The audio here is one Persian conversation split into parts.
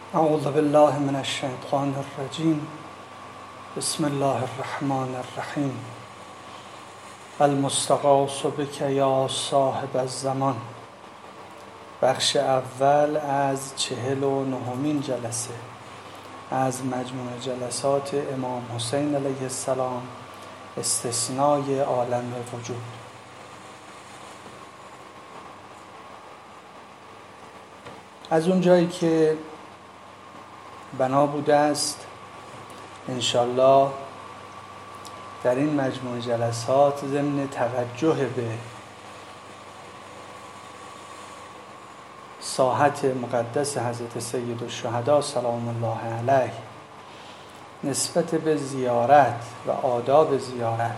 اعوذ بالله من الشیطان الرجیم. بسم الله الرحمن الرحیم. المستغاث بک یا صاحب الزمان. بخش اول از 49مین جلسه از مجموع جلسات امام حسین علیه السلام، استثنای عالم وجود. از اون جایی که بنا بوده است انشالله در این مجموع جلسات ضمن توجه به ساحت مقدس حضرت سید الشهدا سلام الله علیه نسبت به زیارت و آداب زیارت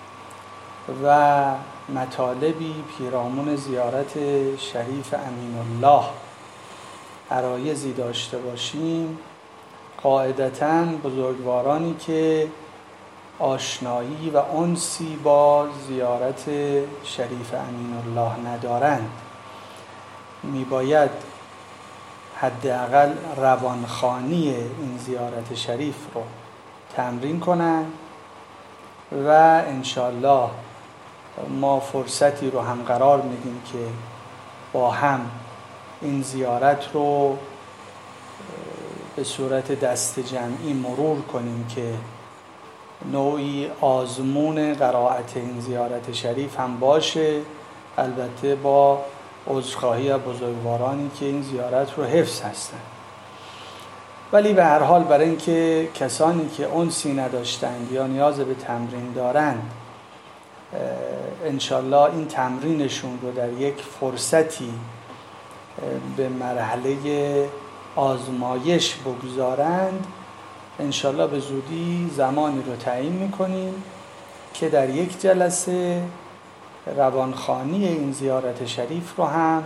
و مطالبی پیرامون زیارت شریف امین الله عرایضی داشته باشیم. قاعدتاً بزرگوارانی که آشنایی و انسی با زیارت شریف امین الله ندارند میباید حداقل روانخوانی این زیارت شریف رو تمرین کنند و انشالله ما فرصتی رو هم قرار میدیم که با هم این زیارت رو به صورت دست جمعی مرور کنیم که نوعی آزمون قرائت این زیارت شریف هم باشه، البته با عذرخواهی از بزرگوارانی که این زیارت رو حفظ هستند. ولی به هر حال برای اینکه کسانی که انسی نداشتند یا نیاز به تمرین دارند انشالله این تمرینشون رو در یک فرصتی به مرحله آزمایش بگذارند، انشالله به زودی زمانی رو تعیین میکنیم که در یک جلسه روانخوانی این زیارت شریف رو هم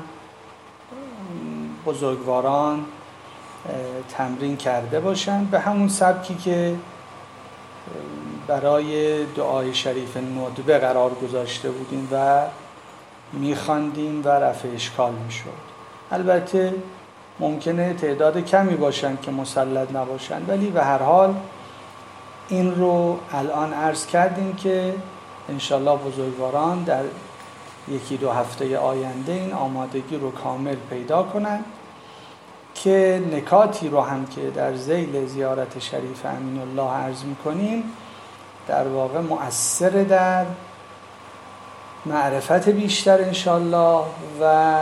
بزرگواران تمرین کرده باشند به همون سبکی که برای دعای شریف ندبه قرار گذاشته بودیم و میخواندیم و رفع اشکال میشد. البته ممکنه تعداد کمی باشند که مسلط نباشند، ولی به هر حال این رو الان عرض کردیم که انشالله بزرگواران در یکی دو هفته آینده این آمادگی رو کامل پیدا کنند که نکاتی رو هم که در ذیل زیارت شریف امین الله عرض میکنیم در واقع مؤثر در معرفت بیشتر انشالله و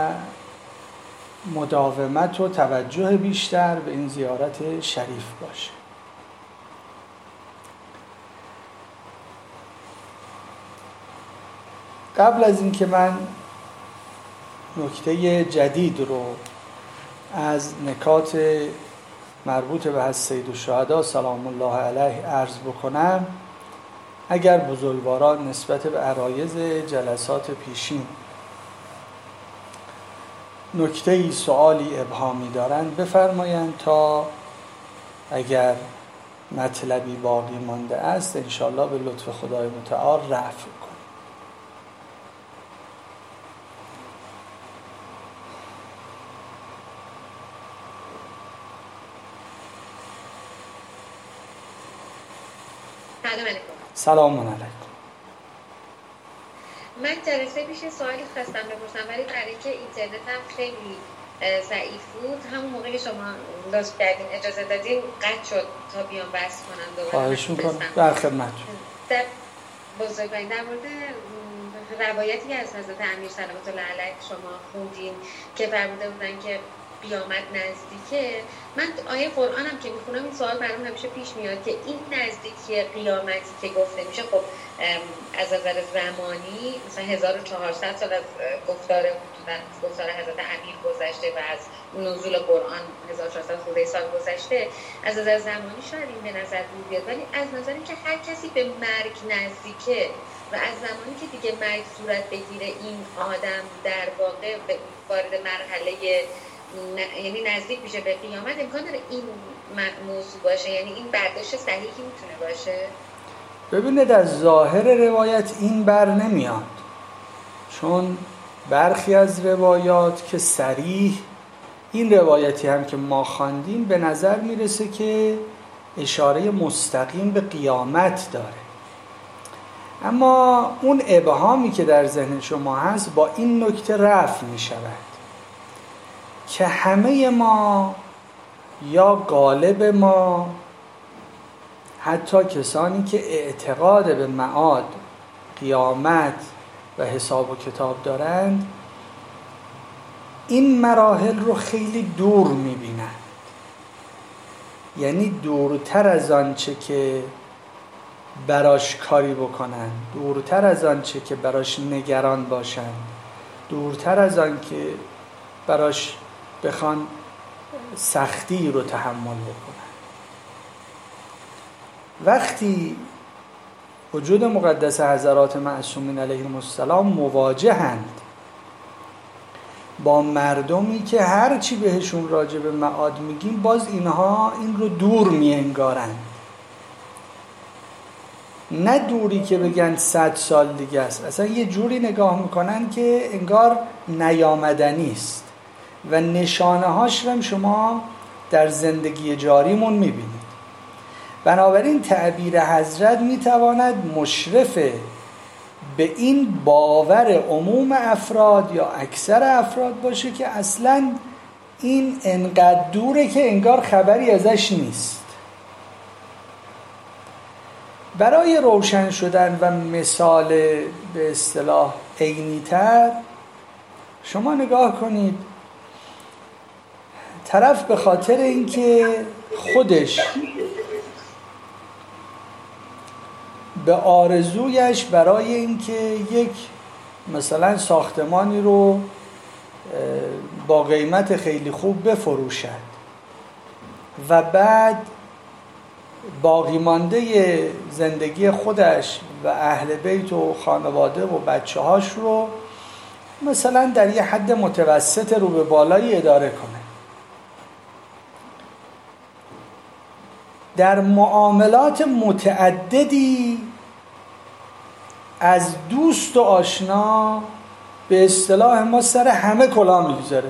مداومت و توجه بیشتر به این زیارت شریف باشه. قبل از اینکه من نکته جدید رو از نکات مربوط به حضرت سید الشهدا سلام الله علیه عرض بکنم، اگر بزرگواران نسبت به عرایض جلسات پیشین نکته‌ای سوالی ابهامی دارند بفرمایند تا اگر مطلبی باقی مانده است انشالله به لطف خدای متعال رفع کنیم. سلام علیکم. من جلسه پیش سوالی خواستم بپرسم ولی برای اینکه اینترنتم خیلی ضعیف بود همون موقعی که شما لطف کردین اجازه دادین قطع شد تا بیام بحث کنم دوباره. خواهش میکنم. در خدمت. در بزرگوارین در مورد روایتی که از حضرت امیر صلوات الله علیه شما خوندین که فرموده بودن که قیامت نزدیکه، من آیه قرآنم که میخونم این سوال برام همیشه پیش میاد که این نزدیکی قیامتی که گفته میشه خب از نظر زمانی مثلا 1400 سال از گفتار حضرت امیر گذشته و از نزول قرآن 1400 خورده سال گذشته، از نظر زمانی شاید این به نظر بیاد، ولی از نظر اینکه هر کسی به مرگ نزدیکه و از زمانی که دیگه مرگ صورت بگیره این آدم در واقع وارد مرحله یعنی نزدیک میشه به قیامت، امکان داره این موضوع باشه؟ یعنی این برداشت صحیحی میتونه باشه؟ ببینید از ظاهر روایت این بر نمیاد، چون برخی از روایات که صریح این روایتی هم که ما خواندیم به نظر میرسه که اشاره مستقیم به قیامت داره، اما اون ابهامی که در ذهن شما هست با این نکته رفع می شود که همه ما یا غالب ما، حتی کسانی که اعتقاد به معاد، قیامت و حساب و کتاب دارند، این مراحل رو خیلی دور می بینند. یعنی دورتر از آنچه که براش کاری بکنن، دورتر از آنچه که براش نگران باشن، دورتر از آن که براش بخوان سختی رو تحمل بکنن. وقتی وجود مقدس حضرات معصومین علیهم السلام مواجهند با مردمی که هرچی بهشون راجع به معاد میگیم باز اینها این رو دور میانگارند، نه دوری که بگن 100 سال دیگه است، اصلا یه جوری نگاه میکنن که انگار نیامدنی است و نشانه هاش رو شما در زندگی جاریمون میبینید. بنابراین تعبیر حضرت میتواند مشرف به این باور عموم افراد یا اکثر افراد باشه که اصلا این انقدر دوره که انگار خبری ازش نیست. برای روشن شدن و مثال به اصطلاح عینی‌تر شما نگاه کنید، طرف به خاطر اینکه خودش به آرزویش برای اینکه یک مثلا ساختمانی رو با قیمت خیلی خوب بفروشد و بعد باقی مانده زندگی خودش و اهل بیت و خانواده و بچه هاش رو مثلا در یه حد متوسط رو به بالایی اداره کنه، در معاملات متعددی از دوست و آشنا به اصطلاح ما سر همه کلاه میگذاره.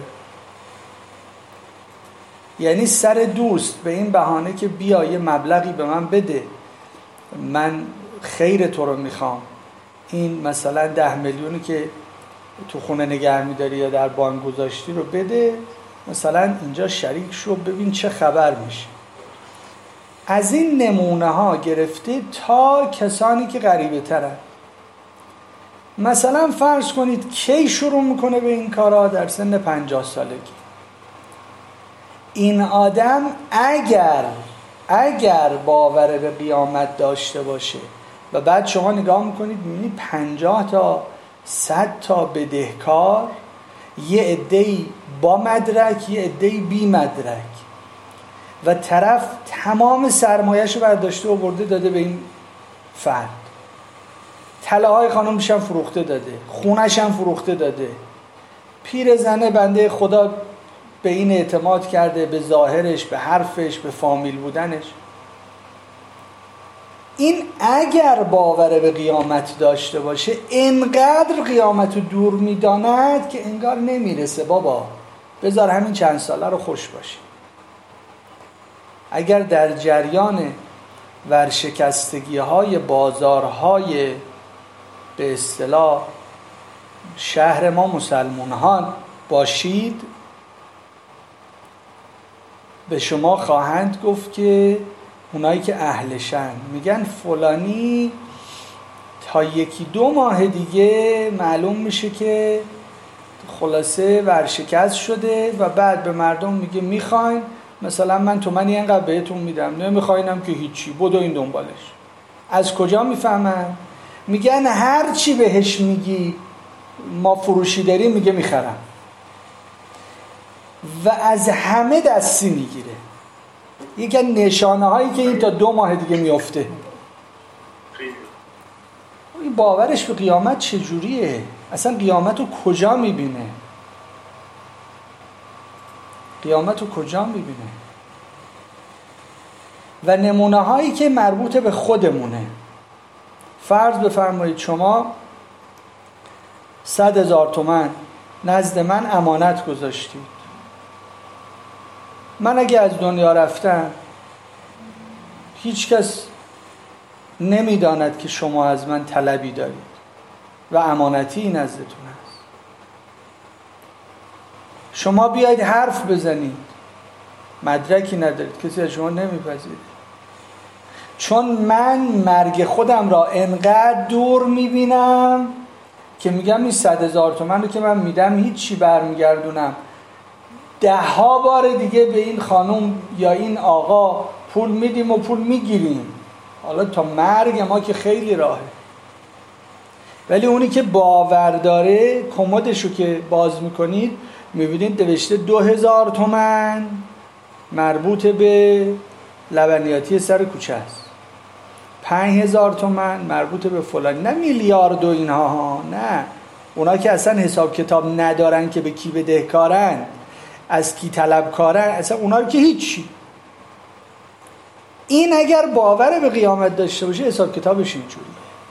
یعنی سر دوست به این بهانه که بیا یه مبلغی به من بده، من خیر تو رو میخوام، این مثلا 10 میلیونی که تو خونه نگه میداری یا در بانک گذاشتی رو بده، مثلا اینجا شریک شو ببین چه خبر میشه. از این نمونه ها گرفته تا کسانی که غریبه ترن. مثلا فرض کنید کی شروع میکنه به این کارا؟ در سن 50 سالگی. این آدم اگر باور به قیامت داشته باشه و بعد شما نگاه میکنید میبینید 50 تا 100 تا بدهکار، یه عده‌ای با مدرک یه عده‌ای بی مدرک، و طرف تمام سرمایه‌شو برداشته و برده داده به این فرد، طلاهای خانمش هم فروخته داده، خونش هم فروخته داده، پیرزنه بنده خدا به این اعتماد کرده، به ظاهرش، به حرفش، به فامیل بودنش. این اگر باور به قیامت داشته باشه انقدر قیامت رو دور میداند که انگار نمیرسه، بابا بذار همین چند ساله رو خوش باشه. اگر در جریان ورشکستگی های بازارهای به اصطلاح شهر ما مسلمانان باشید، به شما خواهند گفت که اونایی که اهلشن میگن فلانی تا 1-2 ماه دیگه معلوم میشه که خلاصه ورشکست شده و بعد به مردم میگه میخواین مثلا من تومنی اینقدر بهتون میدم، نمیخواینم که هیچی، بدو این دنبالش. از کجا میفهمن؟ میگن هر چی بهش میگی ما فروشی داریم میگه میخرم و از همه دستی میگیره. یکی نشانه هایی که این تا 2 ماه دیگه میفته. این باورش به قیامت چجوریه؟ اصلا قیامت رو کجا میبینه؟ قیامت رو کجا میبینه؟ و نمونه هایی که مربوط به خودمونه. فرض بفرمایید شما 100,000 تومان نزد من امانت گذاشتید، من اگه از دنیا رفتم هیچ کس نمیداند که شما از من طلبی دارید و امانتی نزدتون هست. شما بیاید حرف بزنید، مدرکی ندارید، کسی از شما نمیپذیره. چون من مرگ خودم را انقدر دور میبینم که میگم این 100,000 تومن رو که من میدم هیچی برمیگردونم، 10 بار دیگه به این خانم یا این آقا پول میدیم و پول میگیریم، حالا تا مرگ ما که خیلی راهه. ولی اونی که باور داره، کمدشو که باز میکنید میبینید نوشته 2,000 تومن مربوط به لبنیاتی سر کوچه است، 5,000 تومن مربوط به فلان، نه میلیارد و اینها ها، نه. اونا که اصلا حساب کتاب ندارن که به کی بدهکارن، از کی طلبکارن، اصلا اونا رو که هیچی. این اگر باور به قیامت داشته باشه حساب کتابش اینجوریه.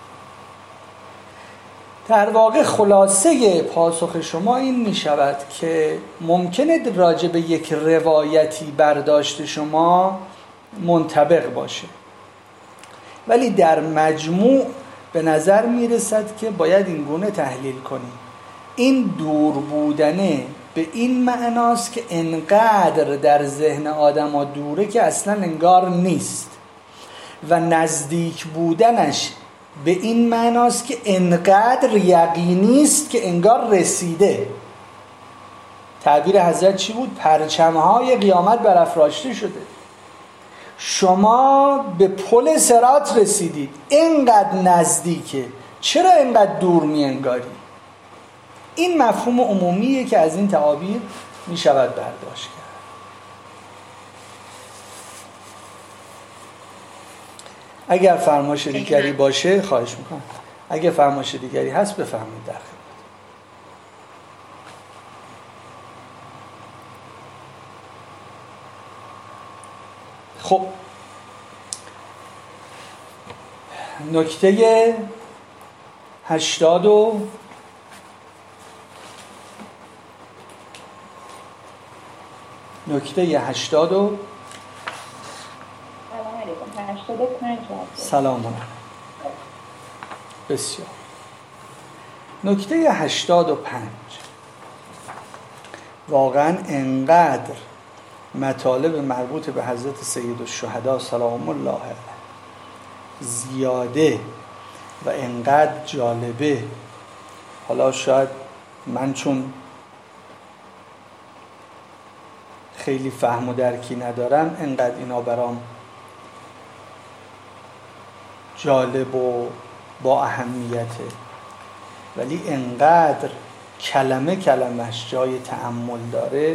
در واقع خلاصه پاسخ شما این می شود که ممکنه راجع به یک روایتی برداشت شما منطبق باشه، ولی در مجموع به نظر می رسد که باید این گونه تحلیل کنیم. این دور بودنه به این معناست که انقدر در ذهن آدم ها دوره که اصلا انگار نیست، و نزدیک بودنش به این معناست که انقدر یقینی است که انگار رسیده. تعبیر حضرت چی بود؟ پرچم‌های قیامت برافراشته شده. شما به پل صراط رسیدید، اینقدر نزدیکه، چرا اینقدر دور می‌انگاری؟ این مفهوم عمومیه که از این تعابیر می شود برداشت کرد. اگر فرمایش دیگری باشه خواهش میکنم، اگر فرمایش دیگری هست بفرمایید در خدمت. خب نکته 80 نکته 80 سلام علیکم. بسیار. نکته 85 واقعا انقدر مطالب مربوط به حضرت سید الشهدا سلام الله علیه زیاده و انقدر جالبه. حالا شاید من چون خیلی فهم و درکی ندارم انقدر اینا برام جالب و با اهمیته، ولی انقدر کلمه کلمش جای تأمل داره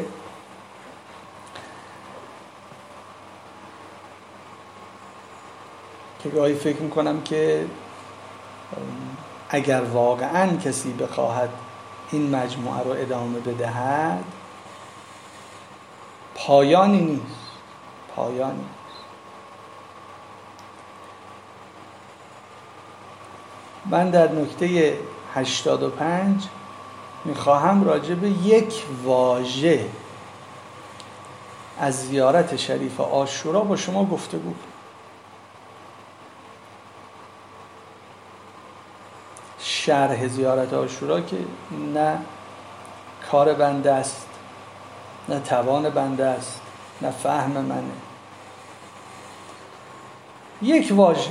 که گاهی فکر میکنم که اگر واقعاً کسی بخواهد این مجموعه رو ادامه بدهد پایانی نیست، پایانی نیست. من در نکته 85 میخواهم راجع به یک واژه از زیارت شریف عاشورا با شما گفتگو کنم. شرح زیارت عاشورا که نه کار بنده است، نه توان بنده است، نه فهم منه. یک واژه.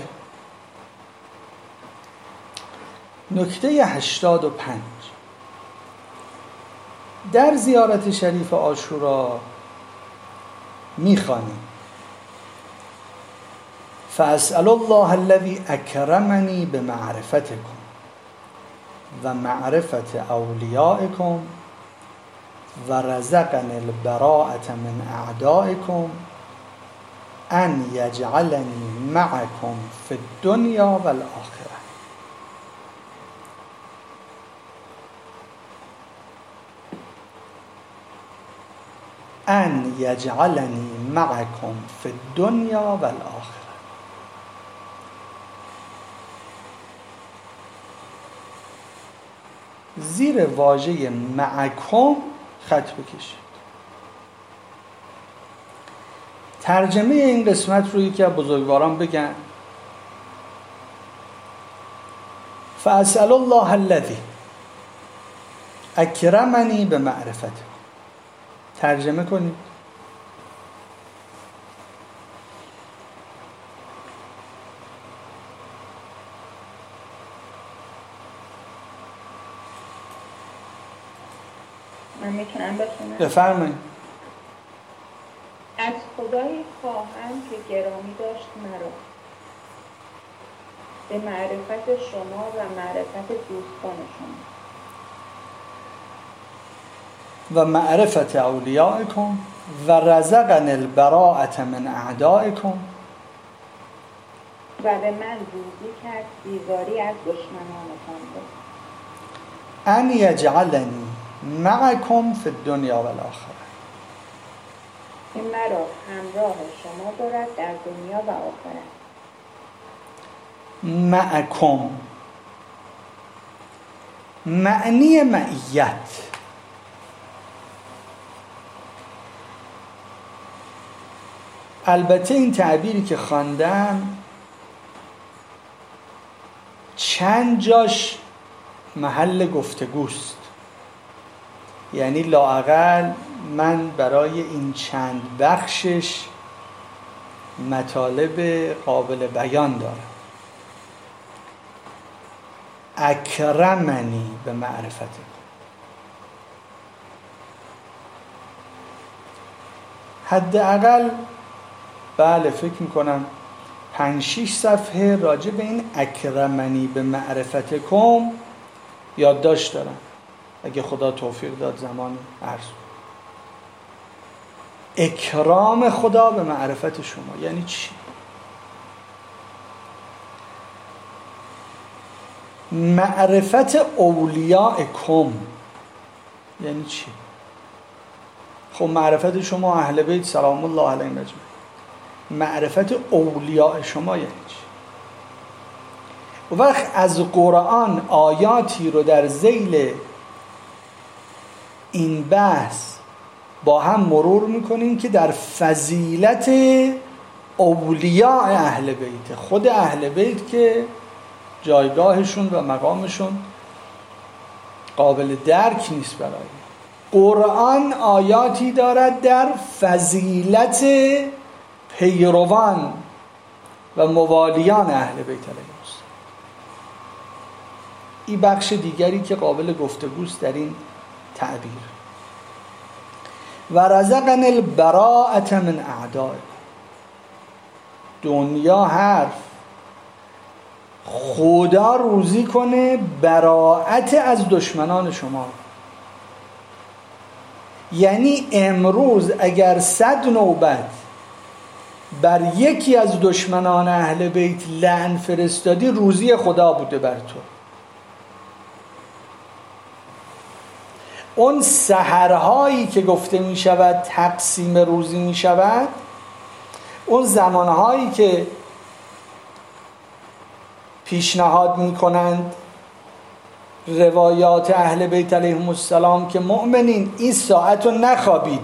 نکته 85 در زیارت شریف عاشورا میخوانیم فاسأل الله الذي اکرمنی بمعرفتکم و معرفت اولیائکم و رزقنی البراءة من اعدائکم ان یجعلنی معکم فی الدنیا والآخرة. ان یجعلنی معکم فی الدنیا والآخرة. زیر واژه معکم خط بکشید. ترجمه این قسمت رو یکی از بزرگواران بگن. فاسأل الله الذی اکرمنی به معرفته. ترجمه کنید. من میتونم بخونم؟ بفرمایید. از خدای خواهم که گرامی داشت مرا به معرفت شما و معرفت دوستان شما و معرفت اولیائکم و رزقن البراءة من اعدائکم و به من روزی کرد بیزاری از دشمنانتان را ان یجعلنی معکم فی الدنیا و الاخره. این مرا همراه شما دارد در دنیا و آخرت. معکم معنی معیت. البته این تعبیری که خواندم چند جاش محل گفتگوست، یعنی لااقل من برای این چند بخشش مطالب قابل بیان دارم. اکرمنی به معرفته. حداقل بله فکر میکنم 5-6 صفحه راجع به این اکرمنی به معرفتکم یادداشت دارم، اگه خدا توفیق داد زمان عرض. اکرام خدا به معرفت شما یعنی چی؟ معرفت اولیاءکم یعنی چی؟ خب معرفت شما اهل بیت سلام الله علیهم اجمعین. معرفت اولیاء شما یعنی چی؟ و وقت از قرآن آیاتی رو در ذیل این بحث با هم مرور میکنیم که در فضیلت اولیاء اهل بیت، خود اهل بیت که جایگاهشون و مقامشون قابل درک نیست برای قرآن. آیاتی دارد در فضیلت پیروان و موالیان اهل بیت علیهم السلام. این بخش دیگری که قابل گفتگوست در این تعبیر. و رزقن البراءة من اعداء. دنیا حرف خدا روزی کنه براءت از دشمنان شما. یعنی امروز اگر 100 نوبت بر یکی از دشمنان اهل بیت لعن فرستادی، روزی خدا بوده بر تو. اون سحرهایی که گفته می شود تقسیم روزی می شود، اون زمانهایی که پیشنهاد می کنند روایات اهل بیت علیهم السلام که مؤمنین این ساعت رو نخوابید،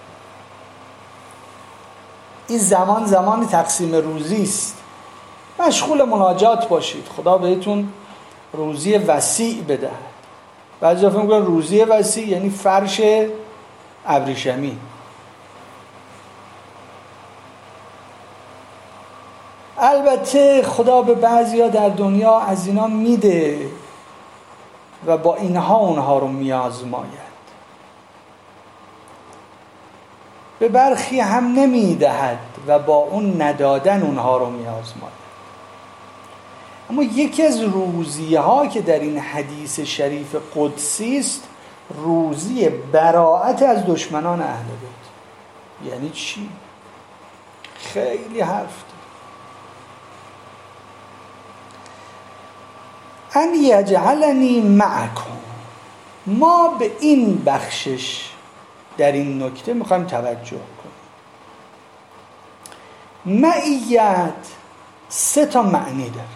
این زمان تقسیم روزی است، مشغول مناجات باشید، خدا بهتون روزی وسیع بده. بعضی وقتا میگن روزی وسیع یعنی فرش ابریشمی. البته خدا به بعضیا در دنیا از اینا میده و با اینها اونها رو میازماید، به برخی هم نمیدهد و با اون ندادن اونها رو میازماید. اما یکی از روزیه ها که در این حدیث شریف قدسی است، روزی براءت از دشمنان اهل بیت. یعنی چی؟ خیلی حرف داره. ان یجعلنی معکم. ما به این بخشش در این نکته میخوایم توجه کنیم. معیت 3 معنی داره.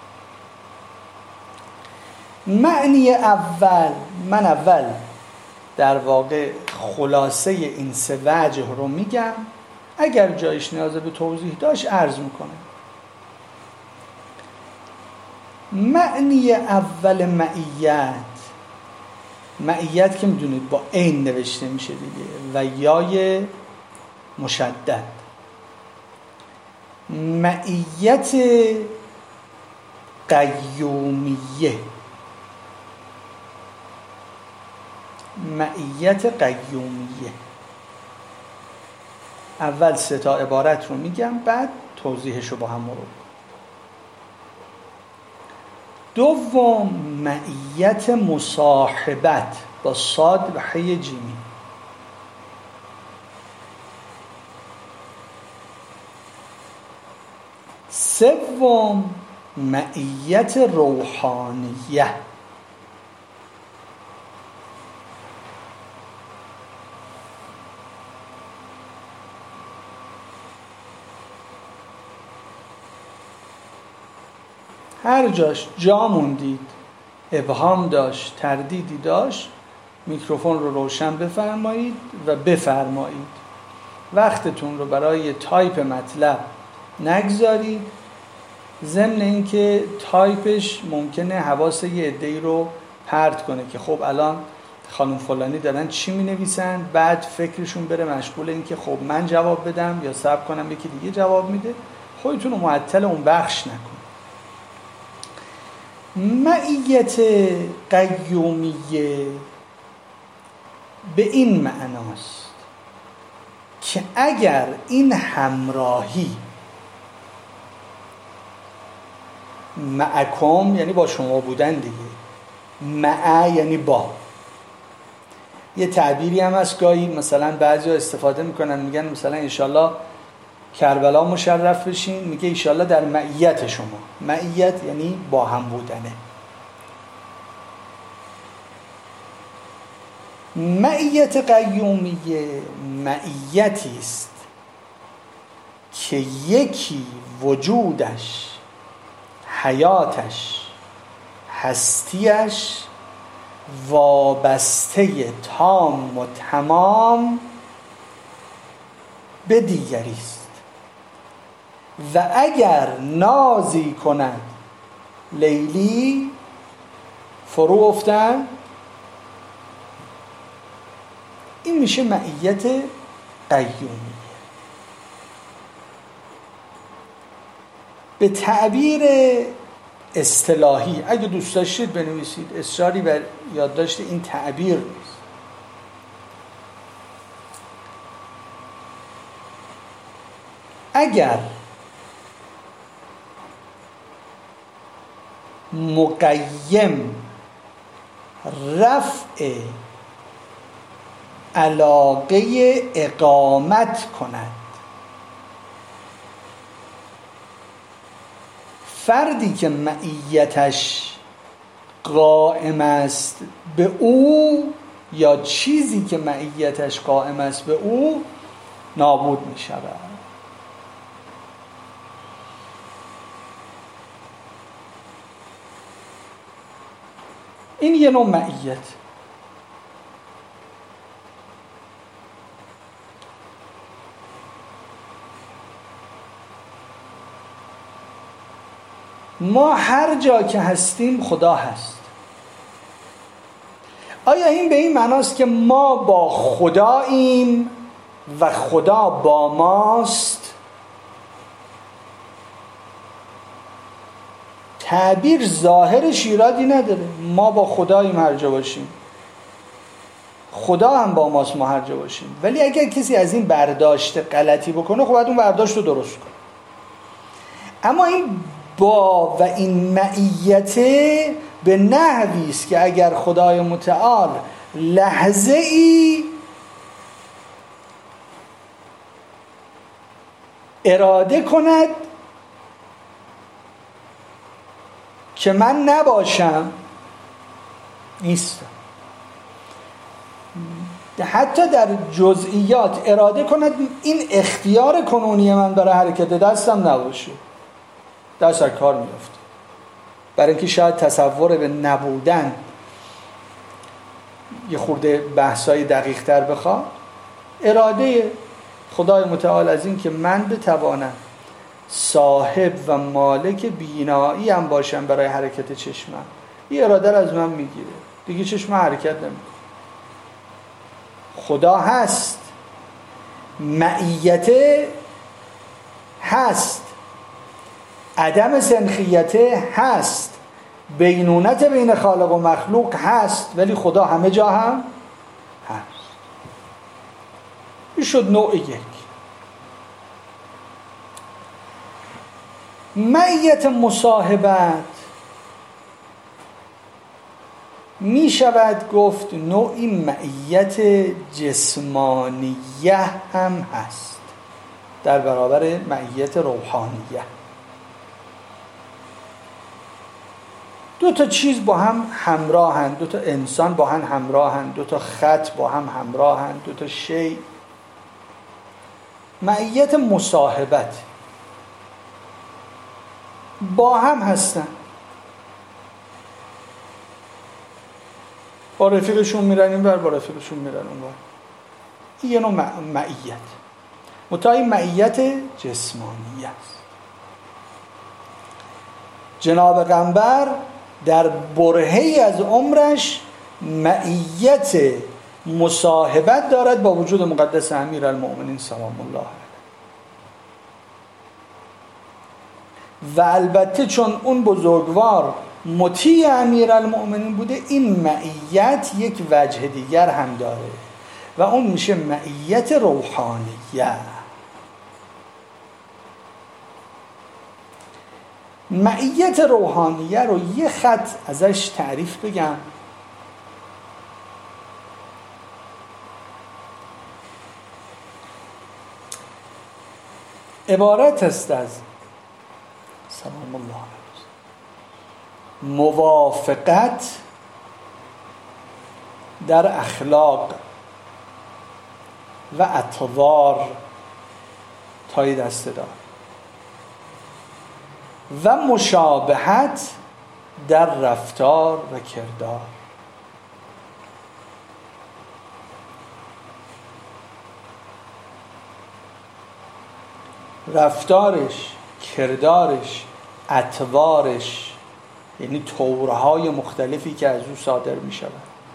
معنی اول، من اول در واقع خلاصه این سه وجه رو میگم، اگر جایش نیاز به توضیح داشت عرض میکنم. معنی اول معیت که میدونید با عین نوشته میشه دیگه و یای مشدد. معیت قیومیه، اول سه تا عبارت رو میگم، بعد توضیحش رو با هم مرور. دوم معیت مصاحبت با صاد و حی جیمی. سوم معیت روحانیه. هر جاش جا موندید، ابهام داشت، تردیدی داشت، میکروفون رو روشن بفرمایید و بفرمایید. وقتتون رو برای تایپ مطلب نگذارید، ضمن اینکه تایپش ممکنه حواس یه عده‌ای رو پرت کنه که خب الان خانم فلانی دارن چی می نویسن، بعد فکرشون بره مشغول این که خب من جواب بدم یا صبر کنم یکی دیگه جواب میده. خودتون رو معطل اون بخش نکن. معیت قیومیه به این معناست که اگر این همراهی معکم یعنی با شما بودن دیگه، مع یعنی با، یه تعبیری هم هست گاهی مثلا بعضی ها استفاده میکنن میگن مثلا انشالله کربلا مشرف بشین، میگه انشالله در معیت شما. معیت یعنی با هم بودنه. معیت قیومیه معیتی است که یکی وجودش، حیاتش، هستیش وابسته تام و تمام به دیگری است و اگر نازی کند لیلی فرو افتد، این میشه معیت قیومیه. به تعبیر اصطلاحی اگه دوست داشتید بنویسید، اصراری بر یادداشت این تعبیر نیست. اگر مقیم رفع علاقه اقامت کند، فردی که معیتش قائم است به او یا چیزی که معیتش قائم است به او نابود می شود. این یه نوع معیت. ما هر جا که هستیم خدا هست. آیا این به این معناست که ما با خداییم و خدا با ماست؟ تعبیر ظاهرش ایرادی نداره، ما با خداییم هر جا باشیم، خدا هم با ماست ما هر جا باشیم. ولی اگر کسی از این برداشت غلطی بکنه خب باید اون برداشت رو درست کنه. اما این با و این معیت به نحوی است که اگر خدای متعال لحظه ای اراده کند که من نباشم، نیستم. حتی در جزئیات اراده کند این اختیار کنونی من برای حرکت دستم نباشه، دست از کار میفته. برای اینکه شاید تصور به نبودن یه خورده بحثای دقیق تر بخواد، اراده خدای متعال از این که من بتوانم صاحب و مالک بینایی هم باشم برای حرکت چشمم، این اراده رو از من میگیره، دیگه چشم حرکت نمیکنه. خدا هست، معیت هست، عدم سنخیت هست، بینونت بین خالق و مخلوق هست، ولی خدا همه جا هم هست. این شد نوع یک. معیت مصاحبت می شود گفت نوعی معیت جسمانیه هم هست در برابر معیت روحانیه. دو تا چیز با هم همراهند، دو تا انسان با هم همراهند، دو تا خط با هم همراهند، دو تا شی. معیت مصاحبت با هم هستن، با رفیقشون میرن این ور، با رفیقشون میرن اون ور. این یه نوع معیت. متأ معیت جسمانی است. جناب پیغمبر در برهه‌ای از عمرش معیت مصاحبت دارد با وجود مقدس امیرالمؤمنین سلام الله علیه. و البته چون اون بزرگوار مطیع امیرالمؤمنین بوده، این معیت یک وجه دیگر هم داره و اون میشه معیت روحانیه. معیت روحانیه رو یه خط ازش تعریف بگم. عبارت است از سلام الله علیه موافقت در اخلاق و اطوار تای دسته دار و مشابهت در رفتار و کردار. رفتارش، کردارش، اطوارش، یعنی طورهای مختلفی که از او صادر می شود.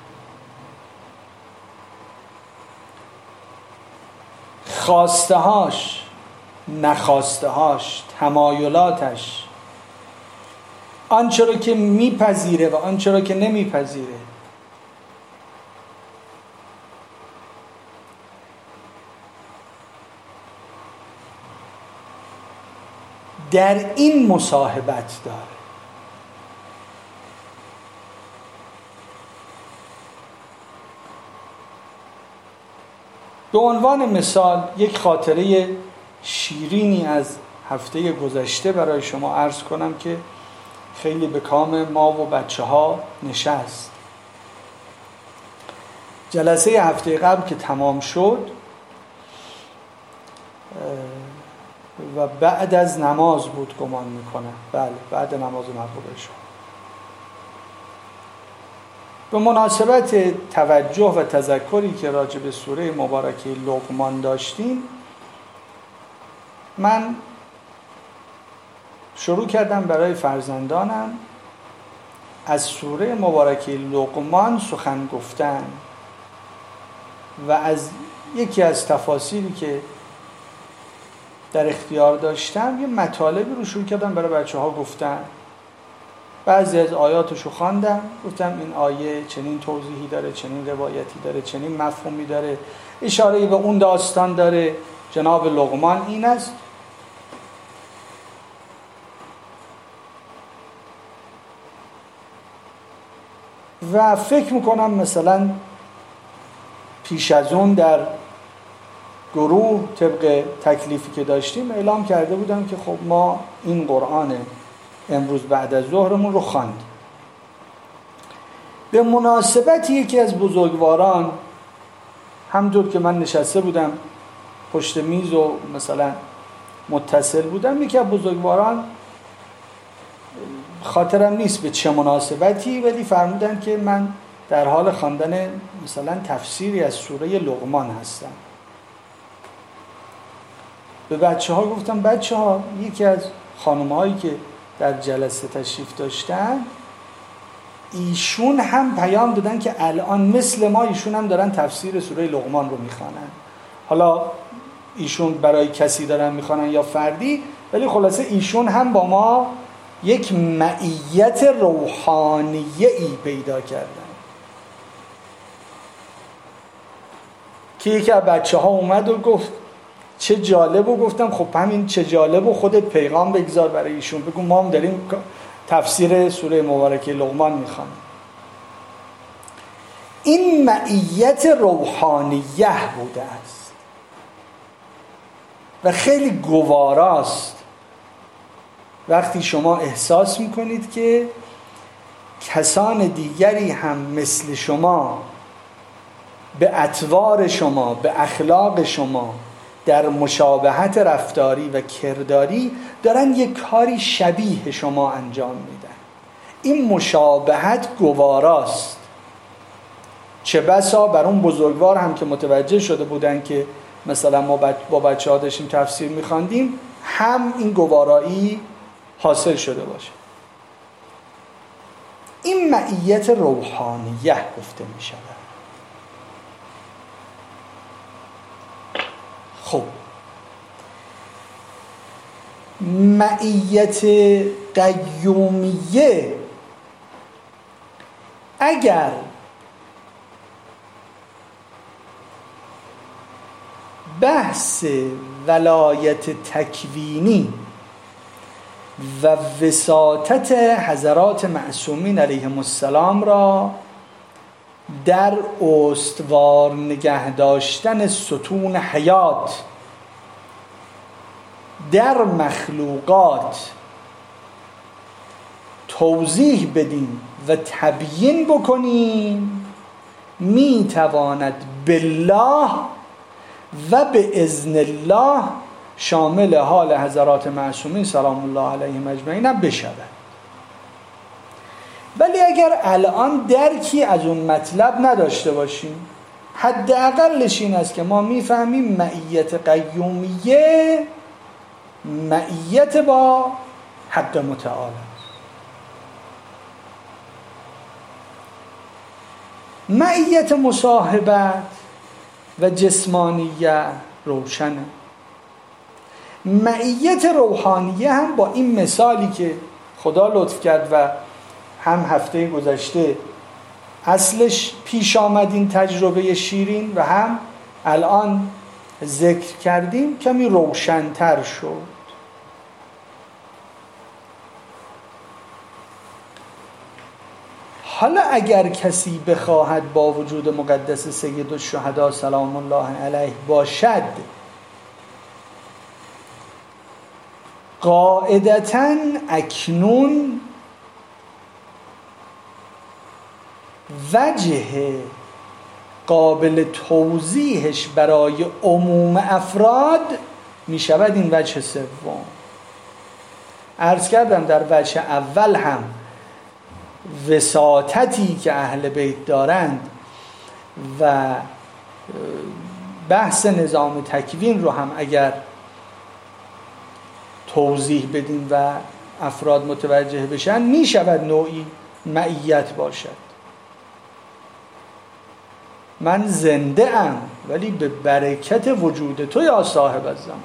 خواستهاش، نخواستهاش، تمایلاتش، آنچه را که میپذیره و آنچه را که نمیپذیره، در این مصاحبت داره. به عنوان مثال یک خاطره شیرینی از هفته گذشته برای شما عرض کنم که خیلی به کام ما و بچه ها نشست. جلسه هفته قبل که تمام شد و بعد از نماز بود گمان میکنم، بله بعد نماز مغرب شد، به مناسبت توجه و تذکری که راجع به سوره مبارکه لقمان داشتیم، من شروع کردم برای فرزندانم از سوره مبارکه لقمان سخن گفتن و از یکی از تفاسیری که در اختیار داشتم یه مطالبی رو شروع کردم برای بچه ها گفتن. بعضی از آیاتشو خواندم، گفتم این آیه چنین توضیحی داره، چنین روایتی داره، چنین مفهومی داره، اشاره‌ای به اون داستان داره، جناب لقمان این است. و فکر میکنم مثلا پیش از اون در گروه طبق تکلیفی که داشتیم اعلام کرده بودم که خب ما این قرآن امروز بعد از ظهرمون رو خواند. به مناسبت یکی از بزرگواران، همونطور که من نشسته بودم پشت میز و مثلا متصل بودم، یکی از بزرگواران خاطرم نیست به چه مناسبتی، ولی فرمودن که من در حال خواندن مثلا تفسیری از سوره لقمان هستم. به بچه ها گفتم بچه ها، یکی از خانم هایی که در جلسه تشریف داشتن ایشون هم پیام دادن که الان مثل ما ایشون هم دارن تفسیر سوره لقمان رو میخوانن. حالا ایشون برای کسی دارن میخوانن یا فردی، ولی خلاصه ایشون هم با ما یک معیت روحانیه‌ای پیدا کردن که یکی از بچه ها اومد و گفت چه جالب، و گفتم خب همین چه جالب و خودت پیغام بگذار برای ایشون، بگو ما هم داریم تفسیر سوره مبارکه لقمان میخوانیم. این معیت روحانیه بوده است و خیلی گواراست وقتی شما احساس میکنید که کسان دیگری هم مثل شما به اطوار شما، به اخلاق شما در مشابهت رفتاری و کرداری دارن یک کاری شبیه شما انجام میدن. این مشابهت گواراست. چه بسا بر اون بزرگوار هم که متوجه شده بودن که مثلا ما با بچه ها داشتیم تفسیر میخواندیم هم این گوارایی حاصل شده باشه. این معیت روحانیه گفته میشه. خب معیت قیومیه اگر بحث ولایت تکوینی و وساطت حضرات معصومین علیهم السلام را در استوار نگه داشتن ستون حیات در مخلوقات توضیح بدیم و تبیین بکنیم، میتواند بالله و به اذن الله شامل حال حضرات معصومین سلام الله علیهم اجمعین هم بشود. ولی اگر الان درکی از اون مطلب نداشته باشیم، حداقلش این است که ما میفهمیم معیت قیومیه معیت با حق متعال است. معیت مصاحبت و جسمانیه روشنه. معیت روحانیه هم با این مثالی که خدا لطف کرد و هم هفته گذشته اصلش پیش آمد این تجربه شیرین و هم الان ذکر کردیم کمی روشن‌تر شد. حالا اگر کسی بخواهد با وجود مقدس سید الشهدا سلام الله علیه باشد، قاعدتاً اکنون وجه قابل توضیحش برای عموم افراد می شود این وجه سوم. عرض کردم در وجه اول هم وساطتی که اهل بیت دارند و بحث نظام تکوین رو هم اگر توضیح بدیم و افراد متوجه بشن می شود نوعی معیت باشد. من زنده ام ولی به برکت وجود تو یا صاحب الزمان.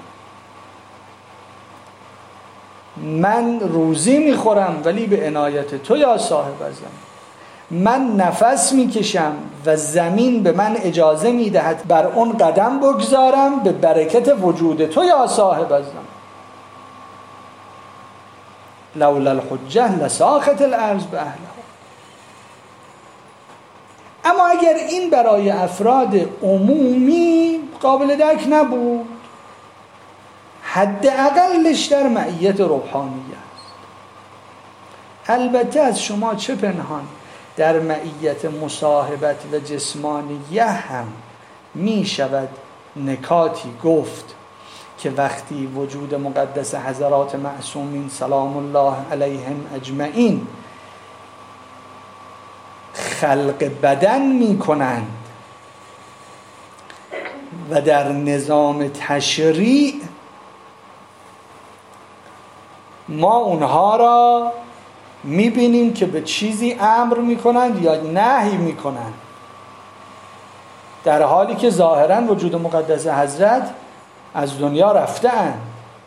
من روزی میخورم ولی به عنایت تو یا صاحب الزمان. من نفس میکشم و زمین به من اجازه میدهد بر اون قدم بگذارم به برکت وجود تو یا صاحب الزمان. لولا الحجه لساخت الارض باهلها. اما اگر این برای افراد عمومی قابل درک نبود، حداقلش در معیت روحانیه است. البته از شما چه پنهان، در معیت مصاحبت و جسمانیه هم می شود نکاتی گفت که وقتی وجود مقدس حضرات معصومین سلام الله علیهم اجمعین خلق بدن می کنند و در نظام تشریع ما اونها را می بینیم که به چیزی امر می کنند یا نهی می کنند، در حالی که ظاهراً وجود مقدس حضرت از دنیا رفته‌اند.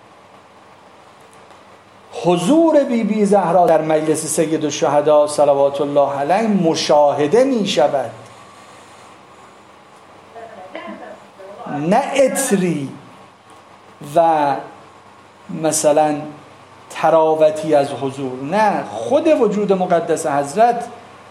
حضور بی زهرا در مجلس سید الشهدا صلوات الله علیه مشاهده می شود، نه عطری و مثلا تراوتی از حضور، نه، خود وجود مقدس حضرت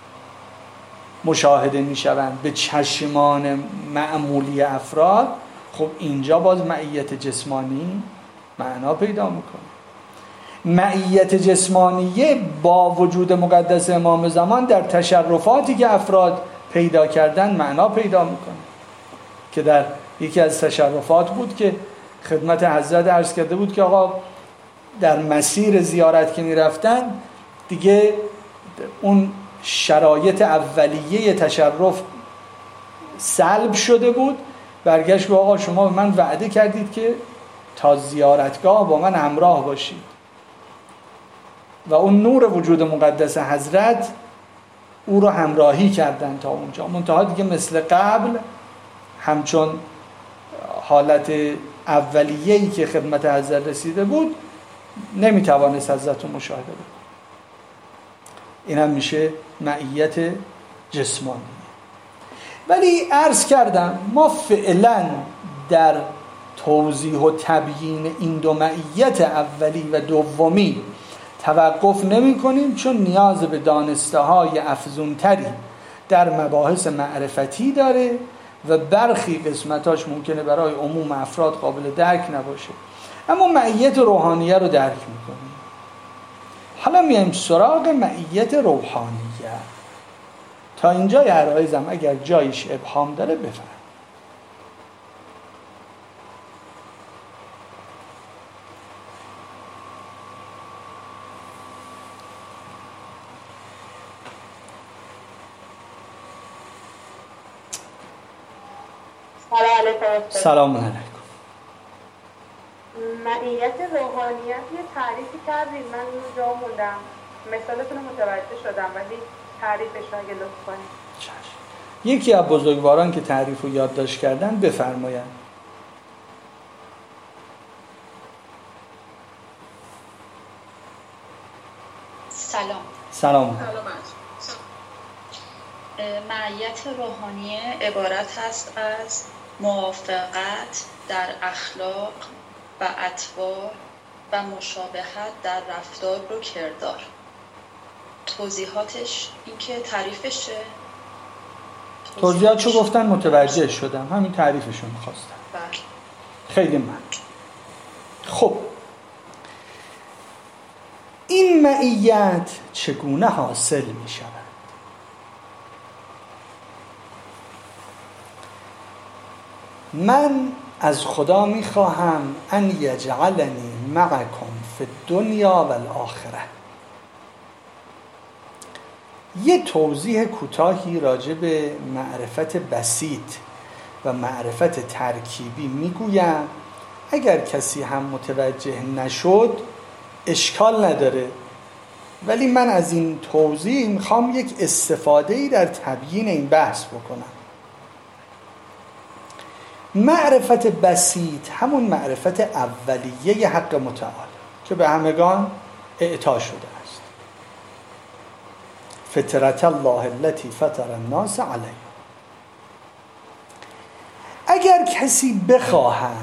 مشاهده می شوند به چشمان معمولی افراد. خب اینجا باز معیت جسمانی معنا پیدا میکنه. معیت جسمانیه با وجود مقدس امام زمان در تشرفاتی که افراد پیدا کردن معنا پیدا میکنه، که در یکی از تشرفات بود که خدمت حضرت عرض کرده بود که آقا در مسیر زیارت که میرفتن دیگه اون شرایط اولیه تشرف سلب شده بود، برگشت به آقا شما به من وعده کردید که تا زیارتگاه با من همراه باشید و اون نور وجود مقدس حضرت او رو همراهی کردن تا اونجا. منتها دیگه مثل قبل همچون حالت اولیه‌ای که خدمت حضرت رسیده بود نمیتوانست حضرت رو مشاهده بود. این هم میشه معیت جسمانی. ولی عرض کردم ما فعلا در توضیح و تبیین این دو معیت اولی و دومی توقف نمی کنیم، چون نیاز به دانسته های افزونتری در مباحث معرفتی داره و برخی قسمتاش ممکنه برای عموم افراد قابل درک نباشه، اما معیت روحانیه رو درک میکنیم. حالا میایم سراغ معیت روحانیه. تا اینجای عرایزم اگر جایش ابهام داره بفرم. سلام علیکم. معیت روحانیت یه تعریفی کردید، من اینو جا موندم، مثالتون رو متوجه شدم ولی تعریفش رو اگه لطف کنید. یکی از بزرگواران که تعریف رو یادداشت کردن بفرمایند. سلام. معیت روحانیه عبارت است از موافقت در اخلاق و اطوار و مشابهت در رفتار و کردار. توضیحاتش این که تعریفشه. توضیحاتشو گفتن متوجه شدم، همین تعریفشو میخواستم. بله. خیلی ممنون. خب این معیت چگونه حاصل میشود؟ من از خدا میخواهم ان یجعلنی معکم فی الدنیا و الاخره. یه توضیح کوتاهی راجع به معرفت بسیط و معرفت ترکیبی میگویم. اگر کسی هم متوجه نشد اشکال نداره، ولی من از این توضیح میخوام یک استفاده‌ای در تبیین این بحث بکنم. معرفت بسیط همون معرفت اولیه حق متعال که به همگان اعطا شده است. فطرت الله التي فطر الناس علیها. اگر کسی بخواهد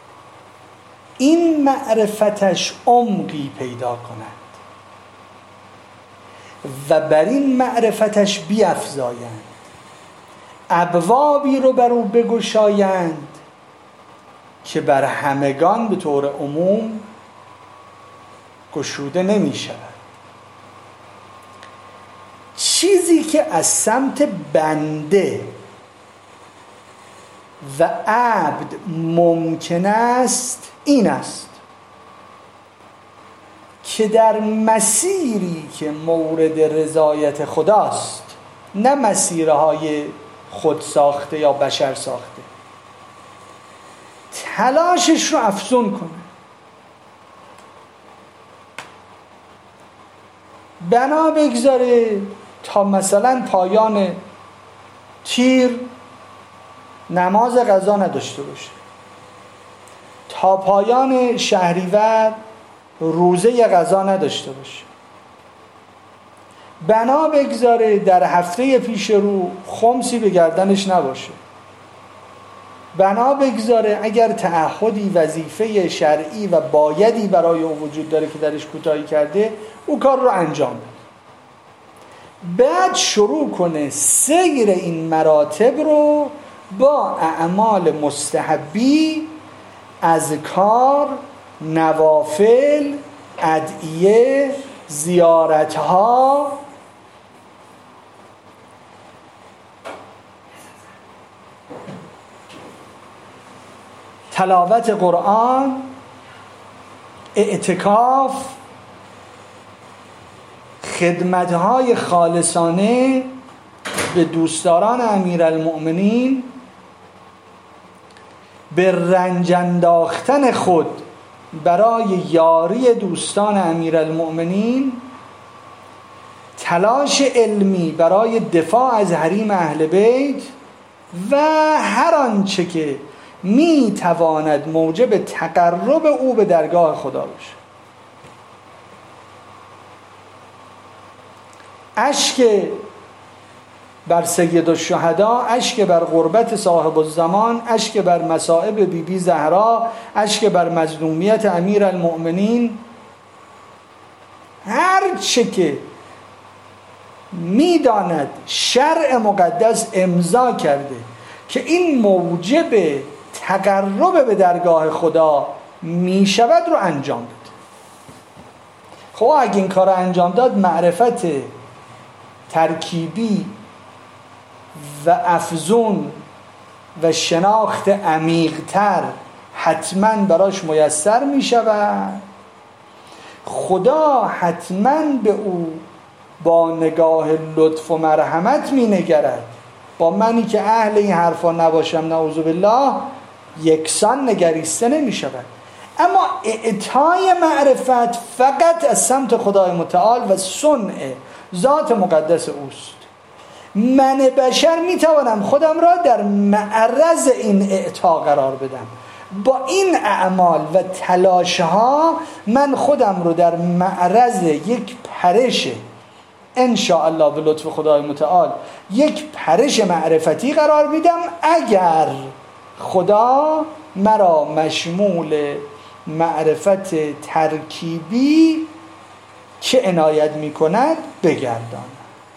این معرفتش عمقی پیدا کند و بر این معرفتش بیفزایند، ابوابی رو بر او بگشایند که بر همگان به طور عموم گشوده نمی شود. چیزی که از سمت بنده و عبد ممکن است این است که در مسیری که مورد رضایت خداست نه مسیرهای خود ساخته یا بشر ساخته. تلاشش رو افزون کنه، بنا بگذاره تا مثلا پایان تیر نماز قضا نداشته باشه، تا پایان شهریور روزه قضا نداشته باشه، بنا بگذاره در هفته پیش رو خمسی به گردنش نباشه، بنا بگذاره اگر تعهدی وظیفه شرعی و بایدی برای او وجود داره که درش کوتاهی کرده او کار رو انجام بده. بعد شروع کنه سیر این مراتب رو با اعمال مستحبی، اذکار، نوافل، ادعیه، زیارتها، تلاوت قرآن، اعتکاف، خدمت‌های خالصانه به دوستداران امیرالمؤمنین، به رنج انداختن خود برای یاری دوستان امیرالمؤمنین، تلاش علمی برای دفاع از حریم اهل بیت و هر آنچه که می تواند موجب تقرب او به درگاه خدا باشه. اشک بر سید الشهدا، اشک بر غربت صاحب الزمان، اشک بر مصائب بی بی زهرا، اشک بر مظلومیت امیرالمؤمنین، هر چه که میداند شرع مقدس امضا کرده که این موجب تقرب به درگاه خدا می شود رو انجام داد. خب اگه این کار رو انجام داد، معرفت ترکیبی و افزون و شناخت عمیق‌تر حتما براش میسر می شود. خدا حتما به او با نگاه لطف و مرحمت می نگرد. با منی که اهل این حرفا نباشم نعوذ بالله یکسان نگریسته نمی شود. اما اعطای معرفت فقط از سمت خدای متعال و صنع ذات مقدس اوست. من بشر می توانم خودم را در معرض این اعطا قرار بدم. با این اعمال و تلاشها من خودم رو در معرض یک پرش، ان شاء الله به لطف خدای متعال، یک پرش معرفتی قرار میدم اگر خدا مرا مشمول معرفت ترکیبی که عنایت میکند بگرداند.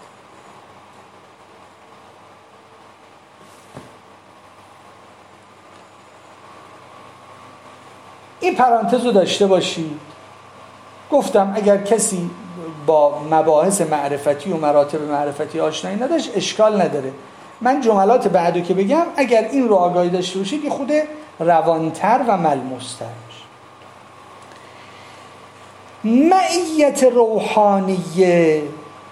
این پرانتز رو داشته باشید. گفتم اگر کسی با مباحث معرفتی و مراتب معرفتی آشنایی نداشت اشکال نداره. من جملات بعدو که بگم اگر این رو آگاهی داشته باشید که خود روانتر و ملموستر میشه. معیت روحانیه،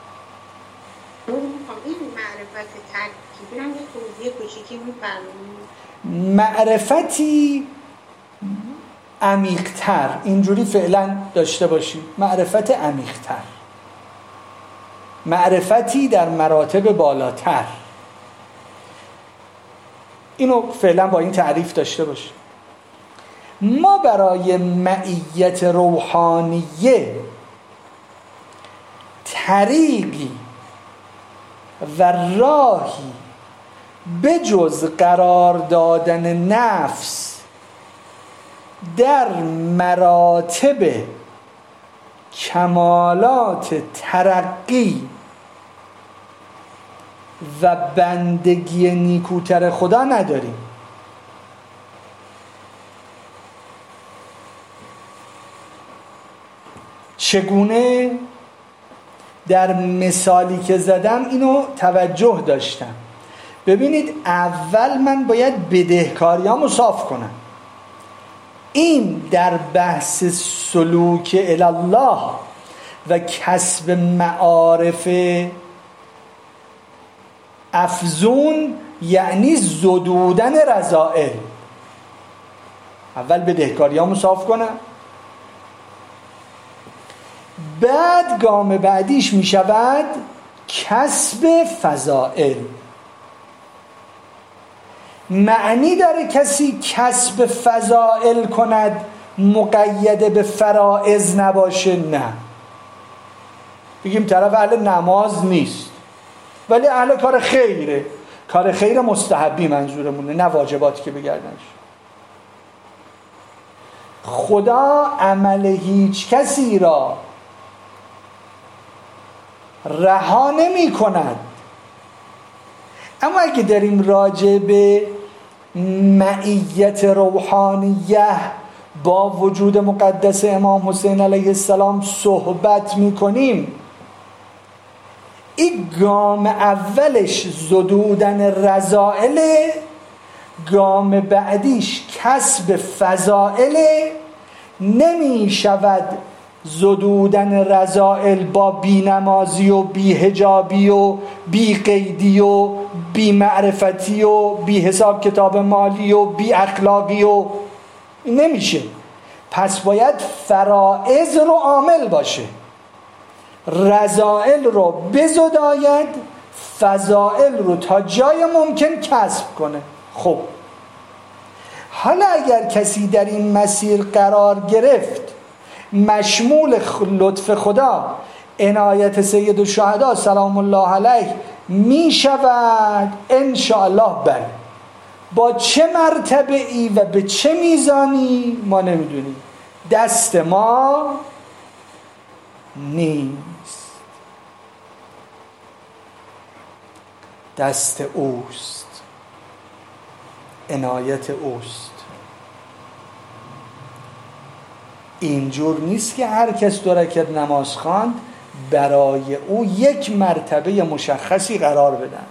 این معرفت ترکیبی هم یه توضیح کوچیکی می‌فرمایید؟ معرفتی عمیق‌تر، اینجوری فعلا داشته باشید. معرفت عمیق‌تر، معرفتی در مراتب بالاتر، اینو فعلا با این تعریف داشته باشید. ما برای معیت روحانیه طریقی و راهی بجز قرار دادن نفس در مراتب کمالات ترقی و بندگی نیکوتر خدا نداریم. چگونه؟ در مثالی که زدم اینو توجه داشتم. ببینید اول من باید بدهکاریامو صاف کنم. این در بحث سلوک الی الله و کسب معارف افزون یعنی زدودن رذائل. اول بدهکاریامو صاف کنم، بعد گام بعدیش می شود کسب فضائل. معنی داره کسی کسب فضائل کند مقید به فرائض نباشه؟ نه. بگیم طرف اهل نماز نیست ولی اهل کار خیره، کار خیر مستحبی منظورمونه، نه واجباتی که بگردنش. خدا عمل هیچ کسی را رها نمی کند. اما اگه داریم راجع به معیت روحانیه با وجود مقدس امام حسین علیه السلام صحبت می کنیم، این گام اولش زدودن رذائل، گام بعدیش کسب فضائل. نمی شود زدودن رذائل با بینمازی و بی‌حجابی و بی‌قیدی و بی‌معرفتی و بی‌حساب کتاب مالی و بی‌اخلاقی و نمیشه. پس باید فرائض رو عامل باشه، رذائل رو بزداید، فضائل رو تا جای ممکن کسب کنه. خب حالا اگر کسی در این مسیر قرار گرفت، مشمول لطف خدا، عنایت سید الشهدا سلام الله علیه می شود انشاءالله. بله، با چه مرتبه ای و به چه میزانی ما نمیدونیم، دست ما نیست، دست اوست، عنایت اوست. اینجور نیست که هر کس 2 رکعت نماز خواند برای او یک مرتبه مشخصی قرار بدن.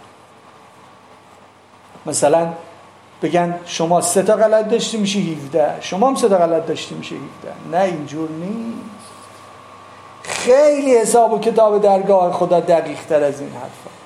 مثلا بگن شما 3 تا غلط داشتی میشه 17، شما هم 3 تا غلط داشتی میشه 17. نه، اینجور نیست. خیلی حساب و کتاب درگاه خدا دقیق تر از این حرف هست.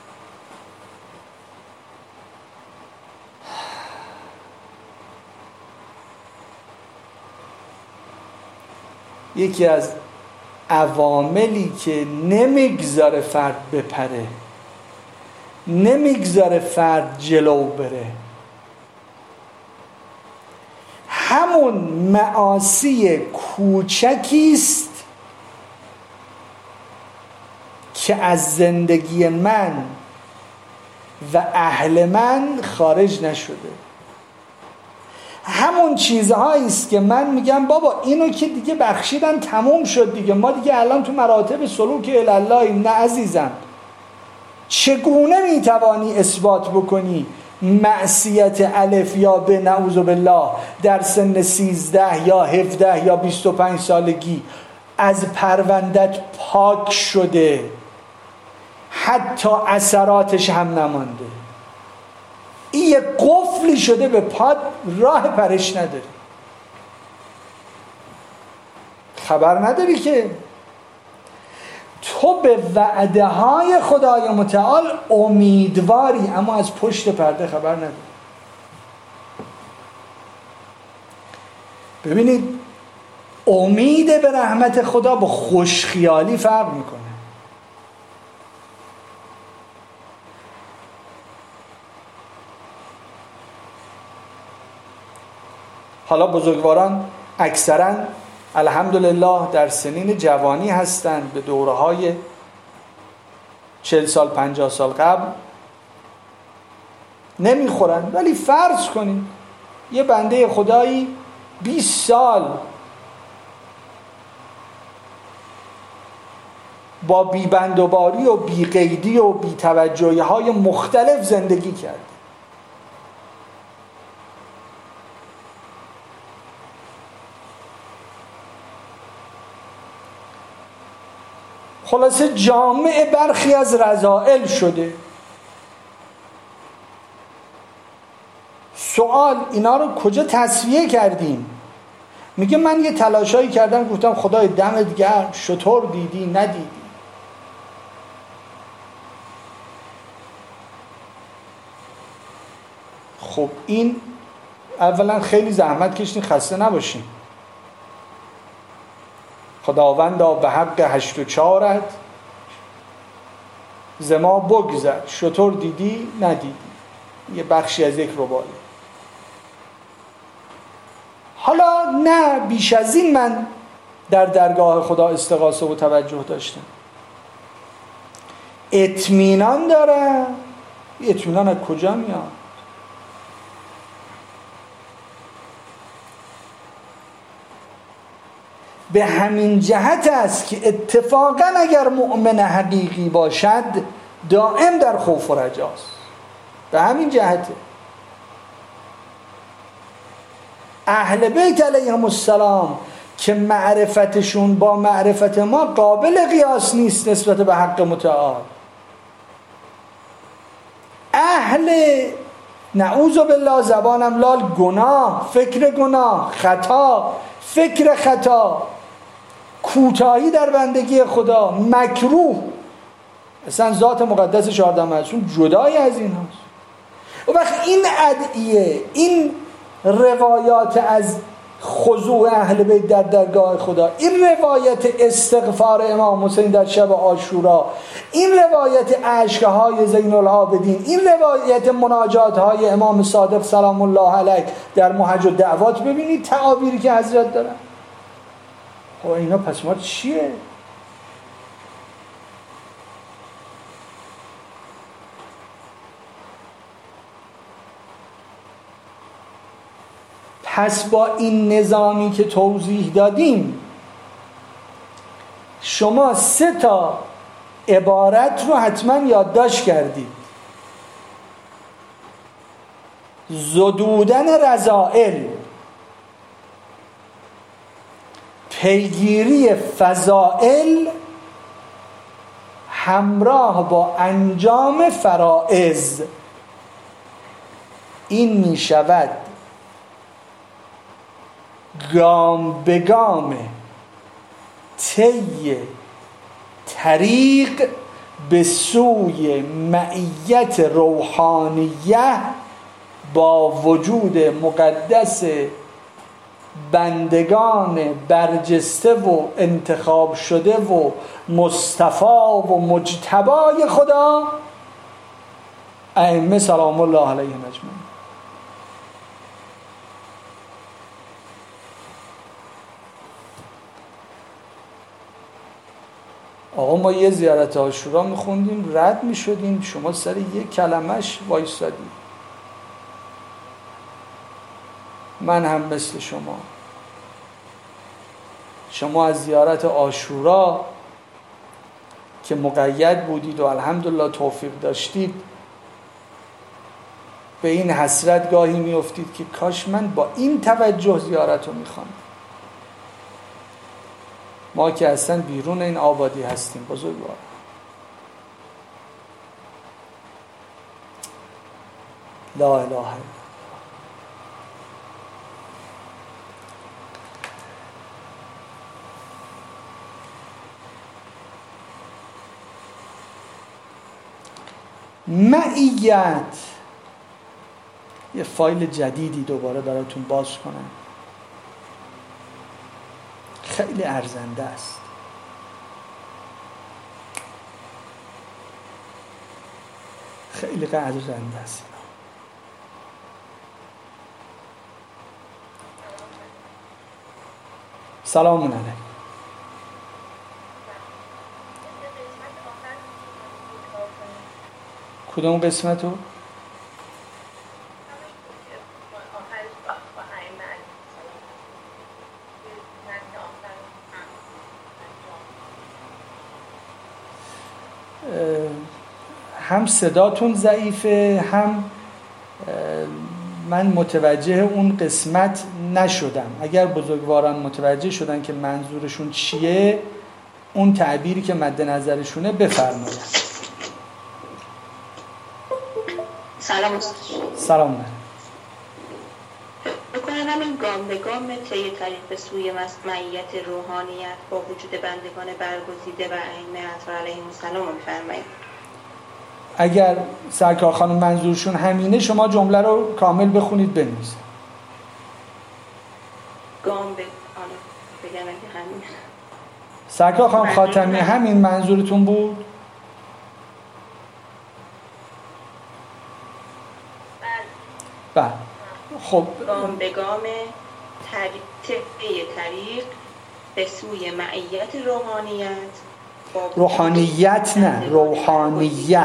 یکی از عواملی که نمیگذاره فرد بپره، نمیگذاره فرد جلو بره، همون معاصی کوچکیست که از زندگی من و اهل من خارج نشده. همون چیزهایی است که من میگم بابا اینو که دیگه بخشیدن تموم شد دیگه، ما دیگه الان تو مراتب سلوک الالله. نه عزیزم، چگونه میتوانی اثبات بکنی معصیت الف یا به نعوذ بالله در سن 13 یا 17 یا 25 سالگی از پروندت پاک شده، حتی اثراتش هم نمانده، این یه قفلی شده به پاد، راه پرش نداری، خبر نداری که تو به وعده های خدای متعال امیدواری اما از پشت پرده خبر نداری. ببینید، امید به رحمت خدا با خوشخیالی فرق میکنه. حالا بزرگواران اکثرا الحمدلله در سنین جوانی هستند، به دوره‌های 40 سال 50 سال قبل نمیخورن. ولی فرض کنید یه بنده خدایی 20 سال با بیبندوباری و بیقیدی و بی‌توجهی‌های مختلف زندگی کرد. خلاصه جامع برخی از رذائل شده. سوال اینا رو کجا تصفیه کردیم؟ میگه من یه تلاشایی کردم، گفتم خدای دمت گرم، شطور دیدی ندیدی. خب این اولا خیلی زحمت کشید، خسته نباشین. خداوندا به حق 8 و 4 ز ما بگذر، شتر دیدی ندیدی. یه بخشی از یک رباعی. حالا نه بیش از این من در درگاه خدا استغاثه و توجه داشتم. اطمینان دارم. اطمینان از کجا میاد؟ به همین جهت است که اتفاقا اگر مؤمن حقیقی باشد دائم در خوف و رجاست. به همین جهته. اهل بیت علیهم السلام که معرفتشون با معرفت ما قابل قیاس نیست نسبت به حق متعال. اهل نعوذ بالله زبانم لال گناه، فکر گناه، خطا، فکر خطا، کوتاهی در بندگی خدا، مکروه، اصلا ذات مقدس 14 معصوم جدای از این هست. و وقت این ادعیه، این روایات از خضوع اهل بیت در درگاه خدا، این روایت استغفار امام حسین در شب عاشورا، این روایت اشک‌های زین العابدین، این روایت مناجات‌های امام صادق سلام الله علیه در محج الدعوات، ببینید تعابیری که حضرت دارن. خب اینا پس ما چیه؟ پس با این نظامی که توضیح دادیم شما 3 تا عبارت رو حتما یادداشت کردید. زدودن رذائل، پیگیری فضائل همراه با انجام فرائض. این می شود گام به گام طی طریق به سوی معیت روحانیه با وجود مقدس بندگان برجسته و انتخاب شده و مصطفی و مجتبای خدا، ائمه سلام الله علیهم اجمعین. آقا ما یه زیارت عاشورا میخوندیم رد میشدیم، شما سر یک کلمش وایسادیم. من هم مثل شما از زیارت عاشورا که مقید بودید و الحمدلله توفیق داشتید به این حسرت گاهی میافتید که کاش من با این توجه زیارت رو میخواندم. ما که اصلا بیرون این آبادی هستیم بزرگوار. لا اله الا الله. معیت، یه فایل جدیدی دوباره براتون باز کنم، خیلی ارزنده است. خیلی ارزنده است. سلام علیکم. کدوم قسمتو؟ هم صداتون ضعیفه، هم من متوجه اون قسمت نشدم. اگر بزرگواران متوجه شدن که منظورشون چیه، اون تعبیری که مد نظرشونه بفرمایید. سلام. سلام. بکنم این گام به گام طی طریق به سوی معیت روحانیت با وجود بندگان برگزیده و ائمه اطهار علیهم السلام رو می‌فرمایید. اگر سرکار خانم منظورشون همینه شما جمله رو کامل بخونید بنویسید. گام به بگم اگه همین سرکار خانم خاتمی همین منظورتون بود؟ بله. خب گام به گام طریق به سوی معیت روحانیت نه روحانیه.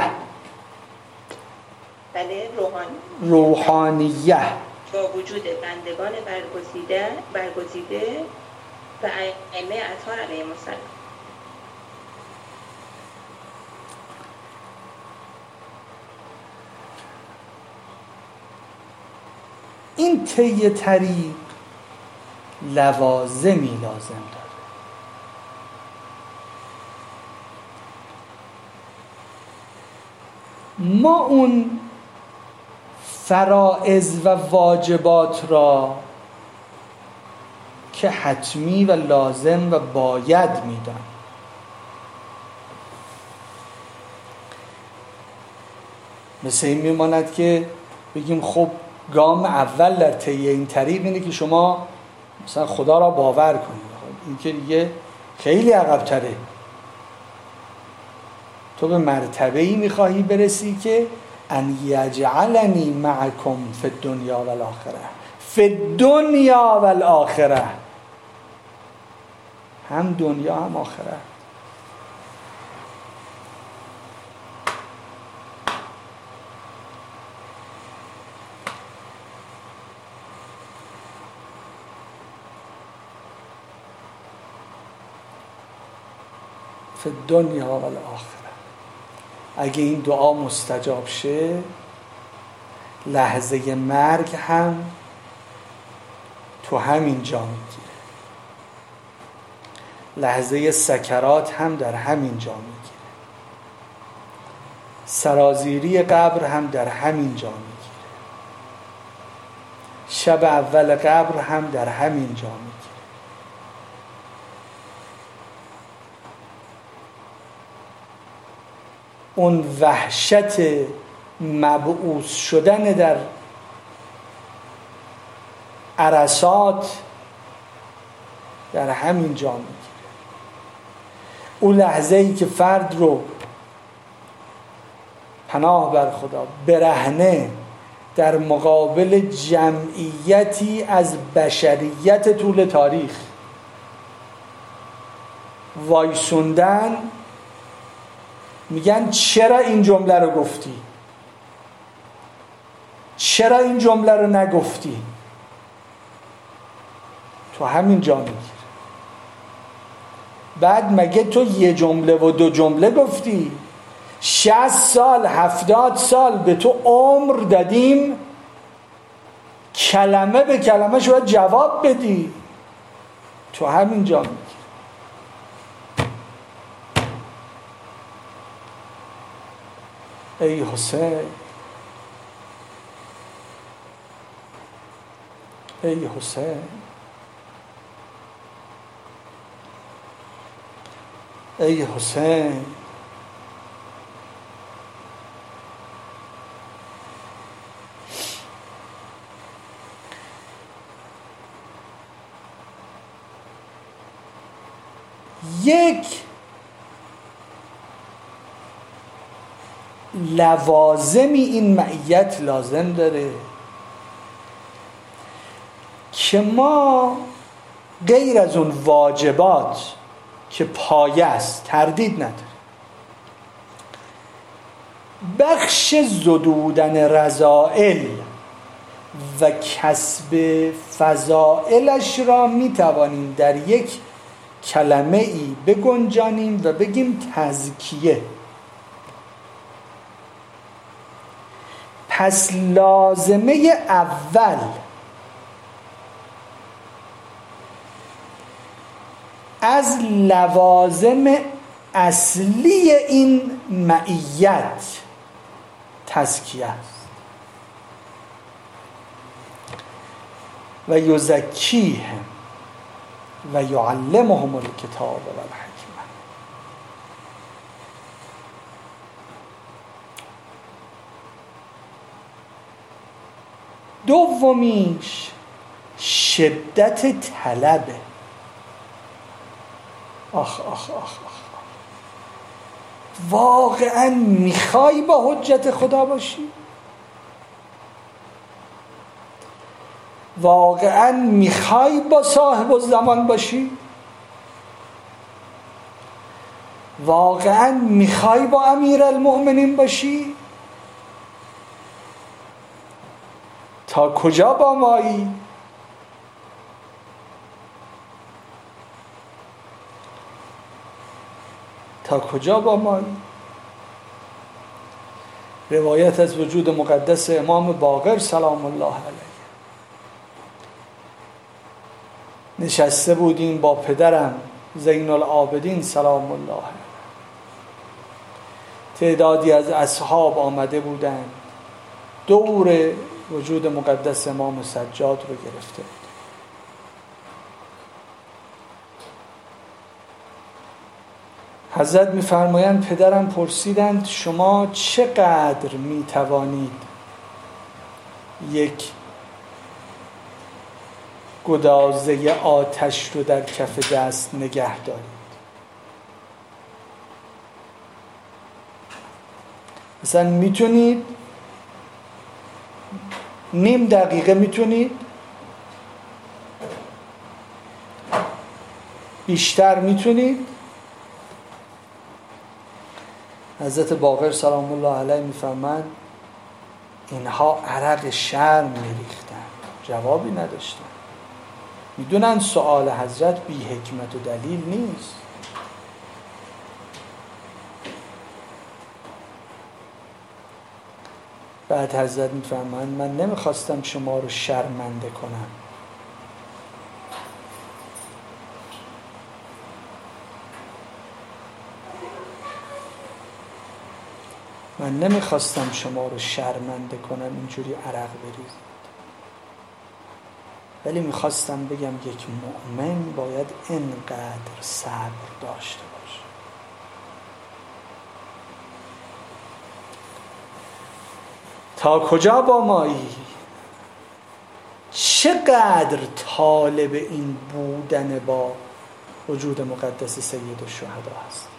بله روحانیه با وجود بندگان برگزیده و ائمه اطهار علیهم السلام. این طی طریق لوازمی لازم داره. ما اون فرائض و واجبات را که حتمی و لازم و باید میدن، مثل این میماند که بگیم خب گام اول در طی این طریق اینه که شما مثلا خدا را باور کنید. این که دیگه خیلی عقب‌تره. تو به مرتبه‌ای می‌خواهی برسی که ان یجعلنی معکم فی الدنیا و الاخره. فی الدنیا و الاخره، هم دنیا هم آخره. فی الدنیا و الاخره. اگه این دعا مستجاب شه، لحظه مرگ هم تو همین جا میگیره، لحظه سکرات هم در همین جا میگیره، سرازیری قبر هم در همین جا میگیره، شب اول قبر هم در همین جا میگیره. اون وحشت مبعوث شدن در عرصات در همین جا میگیره. اون لحظه‌ای که فرد رو پناه بر خدا برهنه در مقابل جمعیتی از بشریت طول تاریخ وایسوندن، میگن چرا این جمله رو گفتی؟ چرا این جمله رو نگفتی؟ تو همین جا میگیره. بعد مگه تو یه جمله و دو جمله گفتی؟ 60 سال 70 سال به تو عمر دادیم، کلمه به کلمه شو جواب بدی. تو همین جا میگیره. ای حسین، ای حسین، ای حسین، یک لوازمی این معیت لازم داره که ما غیر از اون واجبات که پایه است تردید نداره، بخش زدودن رذائل و کسب فضائلش را میتوانیم در یک کلمه ای بگنجانیم و بگیم تزکیه. پس لازمه اول از لوازم اصلی این معیت تزکیه است. و یزکیهم و یعلمهم الکتاب و الحکمه. دومیش شدت طلبه. آخ آخ آخ آخ، واقعا میخوای با حجت خدا باشی؟ واقعا میخوای با صاحب الزمان باشی؟ واقعا میخوای با امیر المؤمنین باشی؟ تا کجا با مایی؟ تا کجا با مایی؟ روایت از وجود مقدس امام باقر سلام الله علیه، نشسته بودیم با پدرم زین العابدین سلام الله علیه، تعدادی از اصحاب آمده بودند دور وجود مقدس امام سجاد رو گرفته بود. حضرت می‌فرمایند پدرم پرسیدند شما چقدر می‌توانید یک گدازه آتش رو در کف دست نگه دارید؟ مثلا میتونید نیم دقیقه، میتونید بیشتر، میتونید؟ حضرت باقر سلام الله علیه میفرمایند اینها عرق شرم میریختن، جوابی نداشتن. میدونن سؤال حضرت بی حکمت و دلیل نیست. بعد حضرت میفرمایند من نمیخواستم شما رو شرمنده کنم، من نمیخواستم شما رو شرمنده کنم اینجوری عرق بریزید، ولی میخواستم بگم یک مؤمن باید اینقدر صبر داشته باشه. تا کجا با مایی؟ چقدر طالب این بودن با وجود مقدس سید الشهدا هست؟